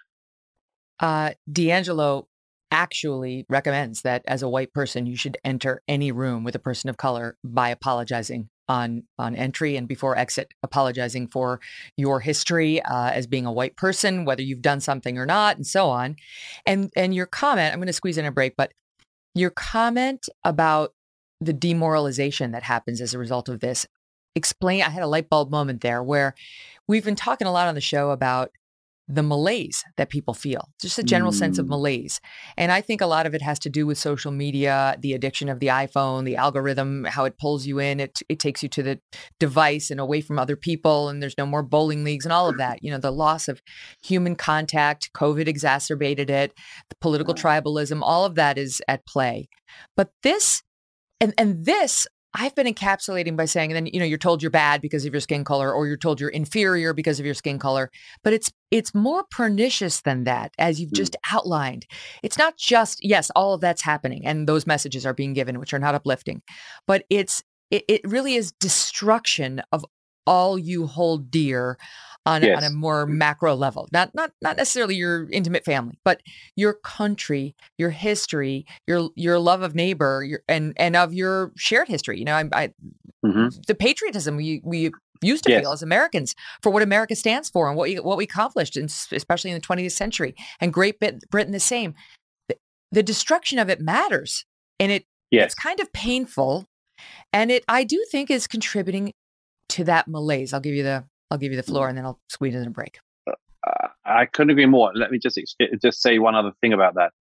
S2: Uh, D'Angelo actually recommends that as a white person, you should enter any room with a person of color by apologizing on, on entry and before exit, apologizing for your history uh, as being a white person, whether you've done something or not, and so on. And, and your comment, I'm going to squeeze in a break, but your comment about the demoralization that happens as a result of this, explain, I had a light bulb moment there where we've been talking a lot on the show about the malaise that people feel, just a general mm. sense of malaise. And I think a lot of it has to do with social media, the addiction of the iPhone, the algorithm, how it pulls you in, it it takes you to the device and away from other people, and there's no more bowling leagues and all of that. You know, the loss of human contact, COVID exacerbated it, the political tribalism, all of that is at play. But this, and and this, I've been encapsulating by saying, and then, you know, you're told you're bad because of your skin color, or you're told you're inferior because of your skin color. But it's it's more pernicious than that, as you've just outlined. It's not just, yes, all of that's happening, and those messages are being given, which are not uplifting. But it's it, it really is destruction of all you hold dear on, yes. on a more macro level. Not not not necessarily your intimate family, but your country, your history, your your love of neighbor, your, and and of your shared history. You know, I, I mm-hmm. the patriotism we we used to yes. feel as Americans for what America stands for and what we, what we accomplished, in, especially in the twentieth century, and Great Britain the same. The, the destruction of it matters, and it yes. it's kind of painful, and it I do think is contributing to that malaise. I'll give you the I'll give you the floor, and then I'll squeeze in a break.
S3: Uh, I couldn't agree more. Let me just just say one other thing about that.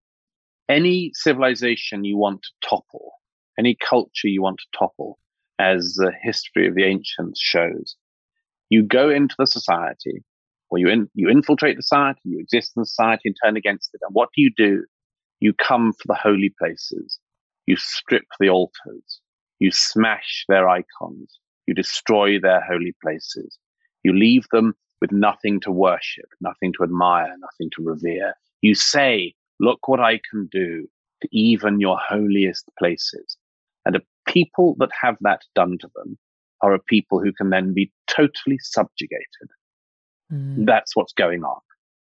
S3: Any civilization you want to topple, any culture you want to topple, as the history of the ancients shows, you go into the society, or you in, you infiltrate the society, you exist in the society and turn against it. And what do you do? You come for the holy places. You strip the altars. You smash their icons. You destroy their holy places. You leave them with nothing to worship, nothing to admire, nothing to revere. You say, look what I can do to even your holiest places. And a people that have that done to them are a people who can then be totally subjugated. Mm. That's what's going on.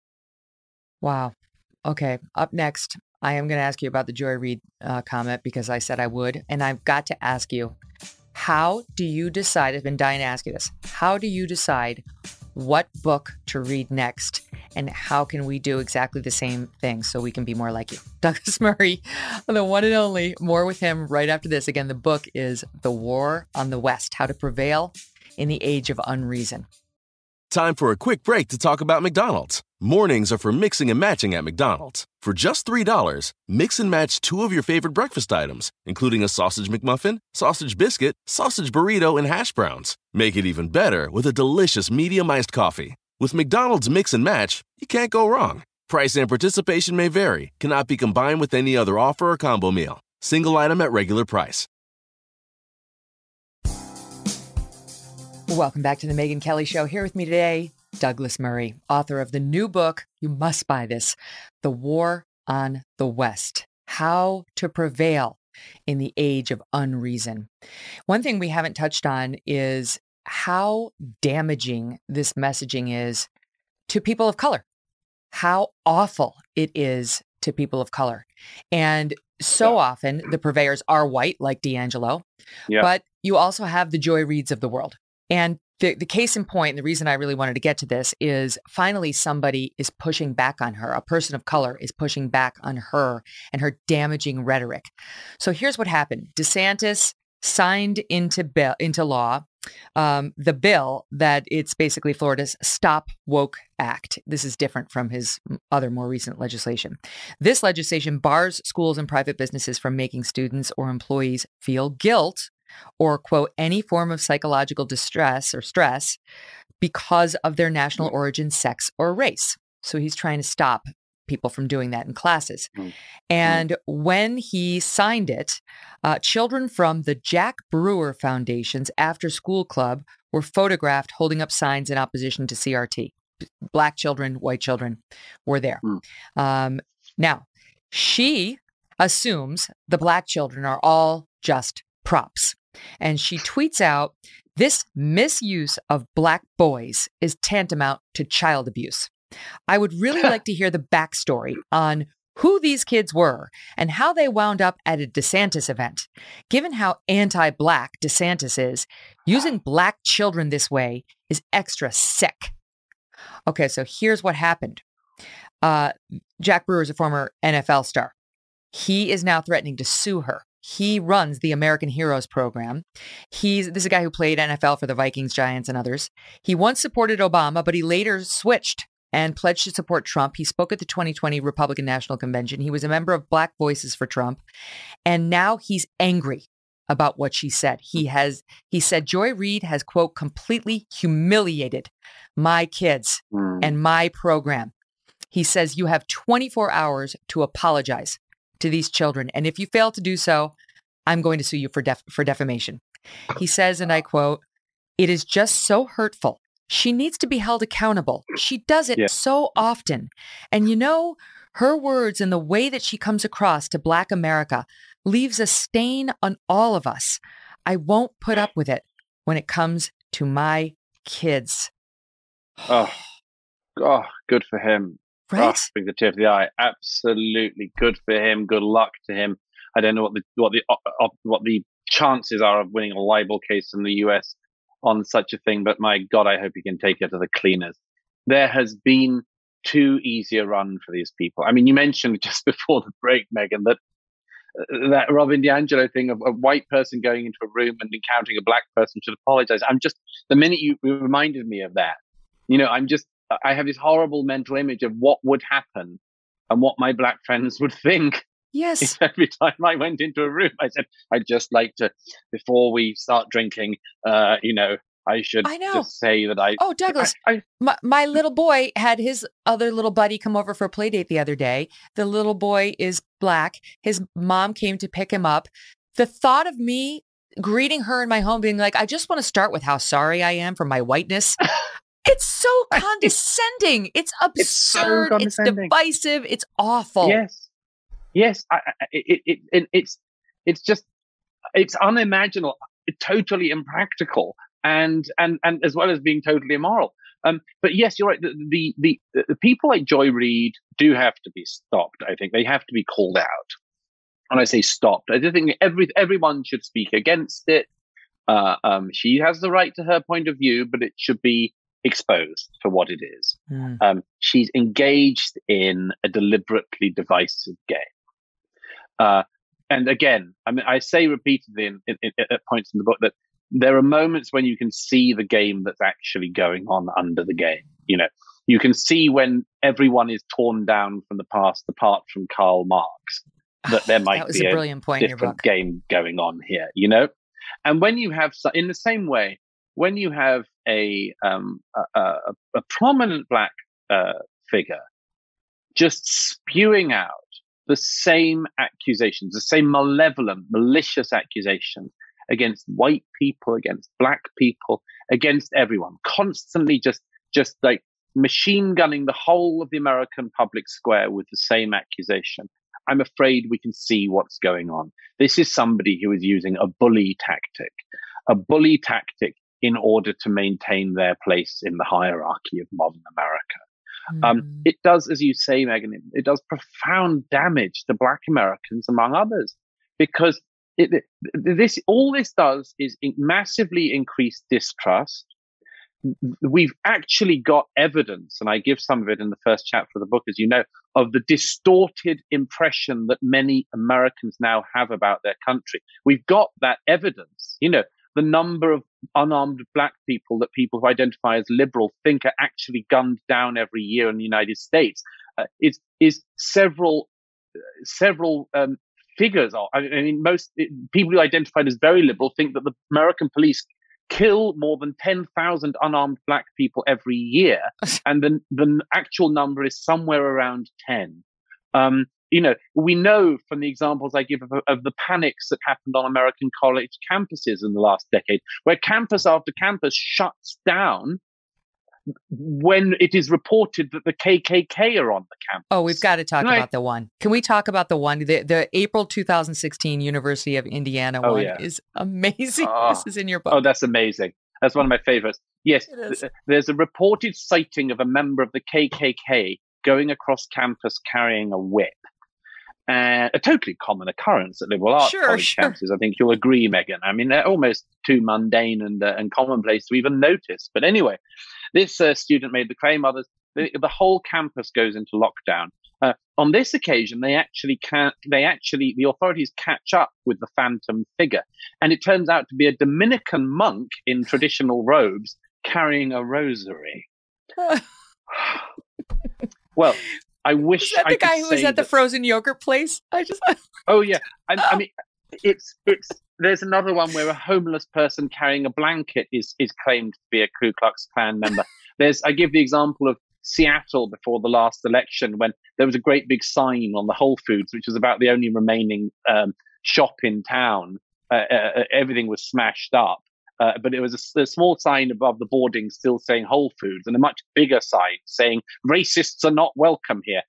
S2: Wow. Okay. Up next, I am going to ask you about the Joy Reid uh, comment, because I said I would. And I've got to ask you, how do you decide, I've been dying to ask you this, how do you decide what book to read next? And how can we do exactly the same thing so we can be more like you? Douglas Murray, the one and only. More with him right after this. Again, the book is The War on the West, How to Prevail in the Age of Unreason.
S1: Time for a quick break to talk about McDonald's. Mornings are for mixing and matching at McDonald's. For just three dollars, mix and match two of your favorite breakfast items, including a sausage McMuffin, sausage biscuit, sausage burrito, and hash browns. Make it even better with a delicious medium iced coffee. With McDonald's Mix and Match, you can't go wrong. Price and participation may vary. Cannot be combined with any other offer or combo meal. Single item at regular price.
S2: Welcome back to the Megyn Kelly Show. Here with me today, Douglas Murray, author of the new book, you must buy this, The War on the West. How to prevail in the age of unreason. One thing we haven't touched on is how damaging this messaging is to people of color, how awful it is to people of color. And so
S3: Yeah.
S2: often the purveyors are white, like D'Angelo,
S3: Yeah.
S2: but you also have the Joy Reids of the world. And the, the case in point, the reason I really wanted to get to this is finally somebody is pushing back on her. A person of color is pushing back on her and her damaging rhetoric. So here's what happened. DeSantis signed into bill, into law um, the bill that it's basically Florida's Stop Woke Act. This is different from his other more recent legislation. This legislation bars schools and private businesses from making students or employees feel guilt or, quote, any form of psychological distress or stress because of their national origin, sex, or race. So he's trying to stop people from doing that in classes.
S3: Mm.
S2: And when he signed it, uh, children from the Jack Brewer Foundation's After School Club were photographed holding up signs in opposition to C R T. Black children, white children were there.
S3: Mm.
S2: Um, now, she assumes the Black children are all just props. And she tweets out, this misuse of Black boys is tantamount to child abuse. I would really like to hear the backstory on who these kids were and how they wound up at a DeSantis event. Given how anti-Black DeSantis is, using Black children this way is extra sick. Okay, so here's what happened. Uh, Jack Brewer is a former N F L star. He is now threatening to sue her. He runs the American Heroes program. He's this is a guy who played N F L for the Vikings, Giants, and others. He once supported Obama, but he later switched and pledged to support Trump. He spoke at the twenty twenty Republican National Convention. He was a member of Black Voices for Trump. And now he's angry about what she said. He has, he said, Joy Reid has, quote, completely humiliated my kids
S3: Mm.
S2: and my program. He says, you have twenty-four hours to apologize to these children. And if you fail to do so, I'm going to sue you for def- for defamation. He says, and I quote, it is just so hurtful. She needs to be held accountable. She does it
S3: Yeah.
S2: so often. And you know, her words and the way that she comes across to Black America leaves a stain on all of us. I won't put up with it when it comes to my kids.
S3: Oh, oh, good for him.
S2: Right?
S3: Oh, bring the tear to the eye. Absolutely good for him. Good luck to him. I don't know what the what the uh, what the chances are of winning a libel case in the U S on such a thing, but my God, I hope he can take it to the cleaners. There has been too easy a run for these people. I mean, you mentioned just before the break, Megan, that uh, that Robin DiAngelo thing of a white person going into a room and encountering a Black person should apologize. I'm just, the minute you reminded me of that, you know, I'm just, I have this horrible mental image of what would happen and what my Black friends would think.
S2: Yes.
S3: If every time I went into a room, I said, I'd just like to, before we start drinking, uh, you know, I should
S2: I know.
S3: just say that I...
S2: Oh, Douglas,
S3: I, I,
S2: my, my little boy had his other little buddy come over for a play date the other day. The little boy is Black. His mom came to pick him up. The thought of me greeting her in my home being like, I just want to start with how sorry I am for my whiteness. It's so condescending. It's absurd.
S3: It's so
S2: It's
S3: condescending.
S2: divisive. It's awful.
S3: yes. Yes. I, I, it, it, it, it's, it's just, it's unimaginable, totally impractical, and, and, and as well as being totally immoral. Um, but yes, you're right. The, the, the, the people like Joy Reid do have to be stopped. I think they have to be called out. When I say stopped, I do think every, everyone should speak against it. Uh, um, she has the right to her point of view, but it should be exposed for what it is.
S2: Mm.
S3: Um, she's engaged in a deliberately divisive game. Uh, and again, I mean, I say repeatedly in, in, in, at points in the book that there are moments when you can see the game that's actually going on under the game. You know, you can see when everyone is torn down from the past, apart from Karl Marx, that there might
S2: That was
S3: be
S2: a
S3: a
S2: brilliant point in your
S3: different
S2: book.
S3: game going on here. You know, and when you have, in the same way, when you have a um, a, a, a prominent Black uh, figure just spewing out the same accusations, the same malevolent, malicious accusations against white people, against Black people, against everyone, constantly just just like machine gunning the whole of the American public square with the same accusation, I'm afraid we can see what's going on. This is somebody who is using a bully tactic, a bully tactic in order to maintain their place in the hierarchy of modern America. Mm. Um, it does, as you say, Megyn, it, it does profound damage to Black Americans, among others, because it, this all this does is massively increase distrust. We've actually got evidence, and I give some of it in the first chapter of the book, as you know, of the distorted impression that many Americans now have about their country. We've got that evidence. You know, the number of unarmed Black people that people who identify as liberal think are actually gunned down every year in the United States uh, is is several uh, several um, figures. Of, I mean, most people who identified as very liberal think that the American police kill more than ten thousand unarmed Black people every year, and the, the actual number is somewhere around ten. Um, you know, we know from the examples I give of, of the panics that happened on American college campuses in the last decade, where campus after campus shuts down when it is reported that the K K K are on the campus.
S2: Oh, we've got to talk
S3: and
S2: about
S3: I,
S2: the one. Can we talk about the one? The, the April two thousand sixteen University of Indiana
S3: oh,
S2: one
S3: yeah.
S2: is amazing.
S3: Oh,
S2: this is in your book.
S3: Oh, that's amazing. That's one of my favorites. Yes, th- there's a reported sighting of a member of the K K K going across campus carrying a whip. Uh, a totally common occurrence at liberal arts
S2: sure,
S3: college
S2: sure.
S3: campuses. I think you'll agree, Megyn. I mean, they're almost too mundane and, uh, and commonplace to even notice. But anyway, this uh, student made the claim. Others, the, the whole campus goes into lockdown. Uh, on this occasion, they actually can't. They actually, the authorities catch up with the phantom figure, and it turns out to be a Dominican monk in traditional robes carrying a rosary. Well, I wish
S2: Is that
S3: I
S2: the
S3: could
S2: guy who was
S3: say
S2: at the
S3: that-
S2: frozen yogurt place? I just.
S3: Oh yeah, I, I mean, it's it's. There's another one where a homeless person carrying a blanket is is claimed to be a Ku Klux Klan member. There's. I give the example of Seattle before the last election when there was a great big sign on the Whole Foods, which was about the only remaining um, shop in town. Uh, uh, everything was smashed up, uh, but it was a, a small sign above the boarding still saying Whole Foods, and a much bigger sign saying racists are not welcome here.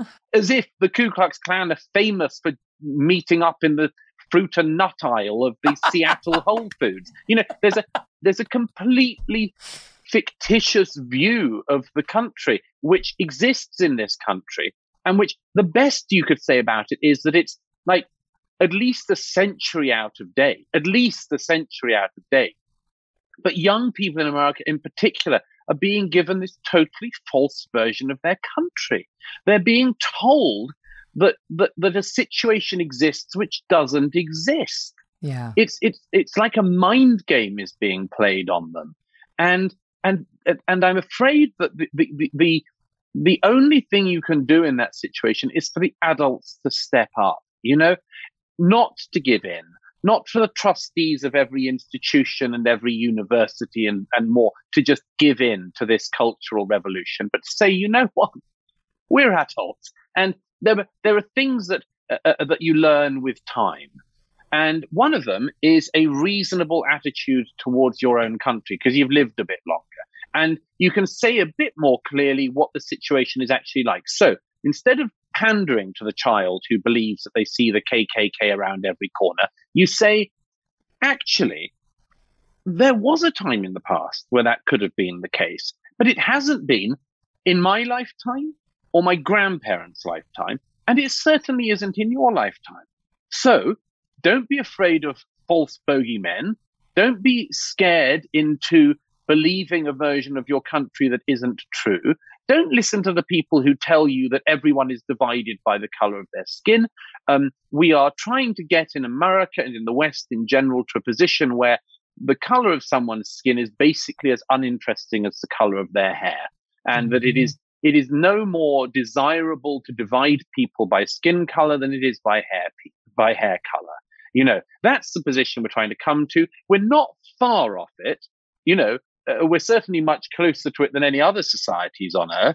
S3: As if the Ku Klux Klan are famous for meeting up in the fruit and nut aisle of the Seattle Whole Foods. You know, there's a there's a completely fictitious view of the country which exists in this country, and which the best you could say about it is that it's like at least a century out of date, at least a century out of date. But young people in America in particular are being given this totally false version of their country. They're being told that, that, that a situation exists which doesn't exist.
S2: Yeah.
S3: It's, it's, it's like a mind game is being played on them. And, and, and I'm afraid that the, the, the, the only thing you can do in that situation is for the adults to step up, you know, not to give in. Not for the trustees of every institution and every university and, and more to just give in to this cultural revolution, but to say, you know what, we're adults. And there, there are things that, uh, that you learn with time. And one of them is a reasonable attitude towards your own country, because you've lived a bit longer. And you can say a bit more clearly what the situation is actually like. So instead of pandering to the child who believes that they see the K K K around every corner, you say, actually, there was a time in the past where that could have been the case, but it hasn't been in my lifetime or my grandparents' lifetime, and it certainly isn't in your lifetime. So don't be afraid of false bogeymen. Don't be scared into believing a version of your country that isn't true. Don't listen to the people who tell you that everyone is divided by the color of their skin. Um, we are trying to get in America and in the West in general to a position where the color of someone's skin is basically as uninteresting as the color of their hair. And mm-hmm. that it is it is no more desirable to divide people by skin color than it is by hair by hair color. You know, that's the position we're trying to come to. We're not far off it. You know, Uh, we're certainly much closer to it than any other societies on Earth.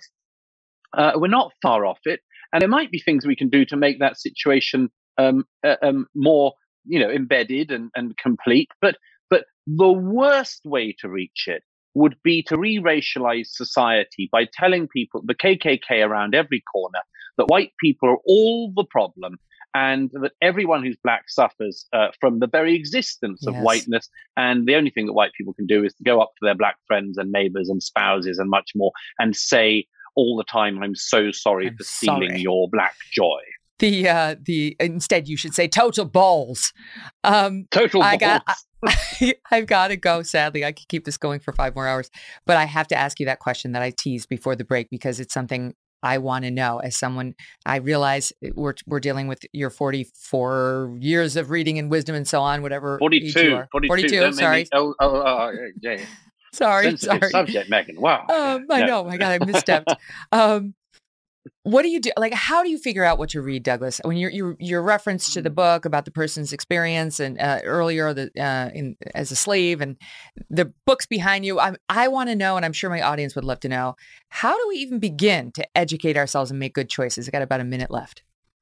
S3: Uh, we're not far off it. And there might be things we can do to make that situation um, uh, um, more, you know, embedded and, and complete. But but the worst way to reach it would be to re-racialize society by telling people, the K K K around every corner, that white people are all the problem, and that everyone who's black suffers uh, from the very existence
S2: Yes.
S3: of whiteness. And the only thing that white people can do is to go up to their black friends and neighbors and spouses and much more and say all the time, I'm so sorry
S2: I'm
S3: for stealing
S2: sorry.
S3: your black joy.
S2: The uh, the instead you should say total balls. Um,
S3: Total
S2: I got.
S3: balls.
S2: I, I've got to go. Sadly, I could keep this going for five more hours, but I have to ask you that question that I teased before the break because it's something I want to know. As someone, I realize we're we're dealing with your forty-four years of reading and wisdom and so on, whatever. age you
S3: forty-two.
S2: are.
S3: forty-two.
S2: forty-two.
S3: Don't make
S2: Sorry.
S3: me- oh, oh, oh, yeah.
S2: Sorry.
S3: Sensitive
S2: Sorry.
S3: subject, Megan. Wow.
S2: Um, I
S3: No.
S2: know. My God, I misstepped. um, what do you do? Like, how do you figure out what to read, Douglas? When your your your reference to the book about the person's experience and uh, earlier the uh, in as a slave and the books behind you, I I want to know, and I'm sure my audience would love to know, how do we even begin to educate ourselves and make good choices? I got about a minute left.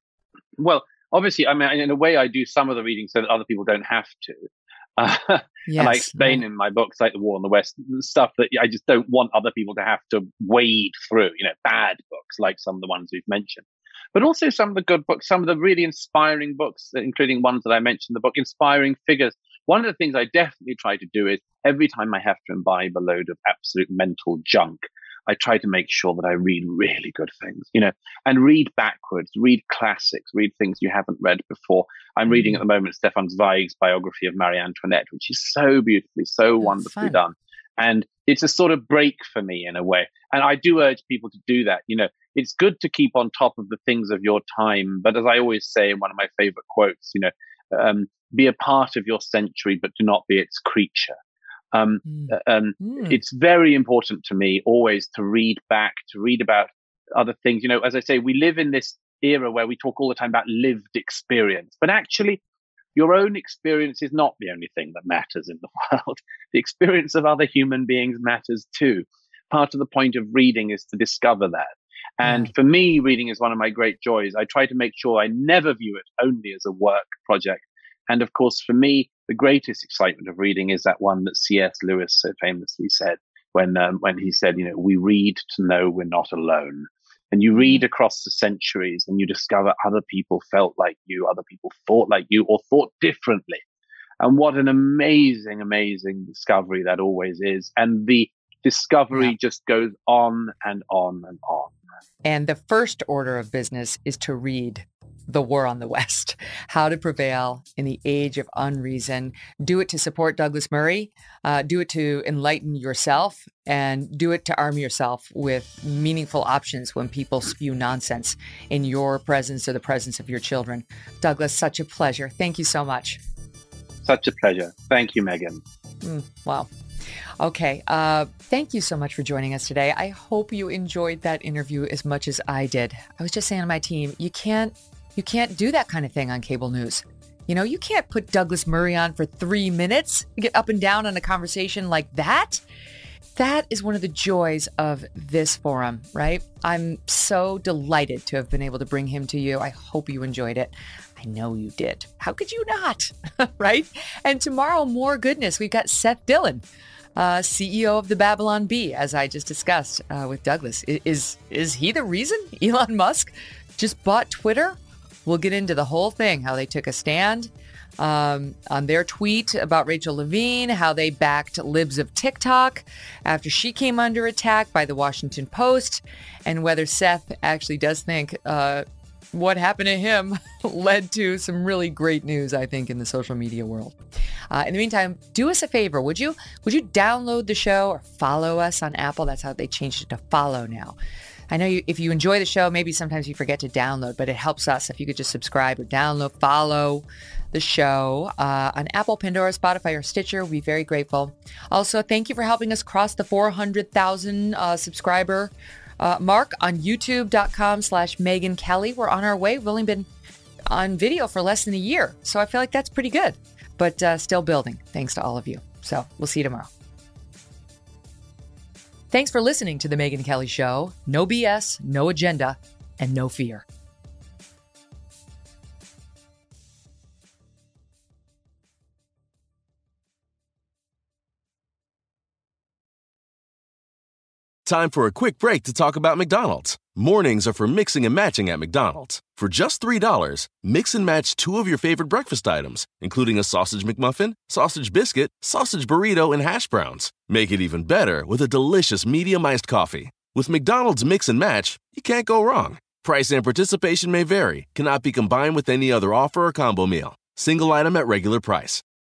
S3: Well, obviously, I mean, in a way, I do some of the reading so that other people don't have to. Uh,
S2: Yes,
S3: and I explain
S2: right.
S3: in my books, like The War in the West, stuff that I just don't want other people to have to wade through, you know, bad books like some of the ones we've mentioned. But also some of the good books, some of the really inspiring books, including ones that I mentioned in the book, Inspiring Figures. One of the things I definitely try to do is every time I have to imbibe a load of absolute mental junk, I try to make sure that I read really good things, you know, and read backwards, read classics, read things you haven't read before. I'm
S2: Mm.
S3: reading at the moment Stefan Zweig's biography of Marie Antoinette, which is so beautifully, so
S2: Oh,
S3: wonderfully
S2: fun.
S3: done. And it's a sort of break for me in a way. And I do urge people to do that. You know, it's good to keep on top of the things of your time. But as I always say in one of my favorite quotes, you know, um, be a part of your century, but do not be its creature. Um,
S2: Mm.
S3: um,
S2: Mm.
S3: It's very important to me always to read back, to read about other things. You know, as I say, we live in this era where we talk all the time about lived experience, but actually your own experience is not the only thing that matters in the world. The experience of other human beings matters too. Part of the point of reading is to discover that. And
S2: Yeah.
S3: for me, reading is one of my great joys. I try to make sure I never view it only as a work project. And of course, for me, the greatest excitement of reading is that one that C S Lewis so famously said when um, when he said, you know, we read to know we're not alone. And you read across the centuries and you discover other people felt like you, other people thought like you, or thought differently. And what an amazing, amazing discovery that always is. And the discovery
S2: Yeah.
S3: just goes on and on and on.
S2: And the first order of business is to read The War on the West, How to Prevail in the Age of Unreason. Do it to support Douglas Murray, uh, do it to enlighten yourself, and do it to arm yourself with meaningful options when people spew nonsense in your presence or the presence of your children. Douglas, such a pleasure. Thank you so much.
S3: Such a pleasure. Thank you, Megan.
S2: Mm, wow. Okay. Uh, thank you so much for joining us today. I hope you enjoyed that interview as much as I did. I was just saying to my team, you can't You can't do that kind of thing on cable news. You know, you can't put Douglas Murray on for three minutes, get up and down on a conversation like that. That is one of the joys of this forum, right? I'm so delighted to have been able to bring him to you. I hope you enjoyed it. I know you did. How could you not, right? And tomorrow, more goodness. We've got Seth Dillon, uh, C E O of the Babylon Bee, as I just discussed uh, with Douglas. I- Is, is he the reason Elon Musk just bought Twitter? We'll get into the whole thing, how they took a stand um, on their tweet about Rachel Levine, how they backed libs of TikTok after she came under attack by the Washington Post, and whether Seth actually does think uh, what happened to him led to some really great news, I think, in the social media world. Uh, in the meantime, do us a favor, would you? Would you download the show or follow us on Apple? That's how they changed it to follow now. I know you, if you enjoy the show, maybe sometimes you forget to download, but it helps us if you could just subscribe or download, follow the show uh, on Apple, Pandora, Spotify, or Stitcher. We'd be very grateful. Also, thank you for helping us cross the four hundred thousand uh, subscriber uh, mark on youtube.com slash Megan Kelly. We're on our way. We've only been on video for less than a year, so I feel like that's pretty good, but uh, still building. Thanks to all of you. So we'll see you tomorrow. Thanks for listening to The Megan Kelly Show. No B S, no agenda, and no fear.
S1: Time for a quick break to talk about McDonald's. Mornings are for mixing and matching at McDonald's. For just three dollars, mix and match two of your favorite breakfast items, including a sausage McMuffin, sausage biscuit, sausage burrito, and hash browns. Make it even better with a delicious medium iced coffee. With McDonald's Mix and Match, you can't go wrong. Price and participation may vary, cannot be combined with any other offer or combo meal. Single item at regular price.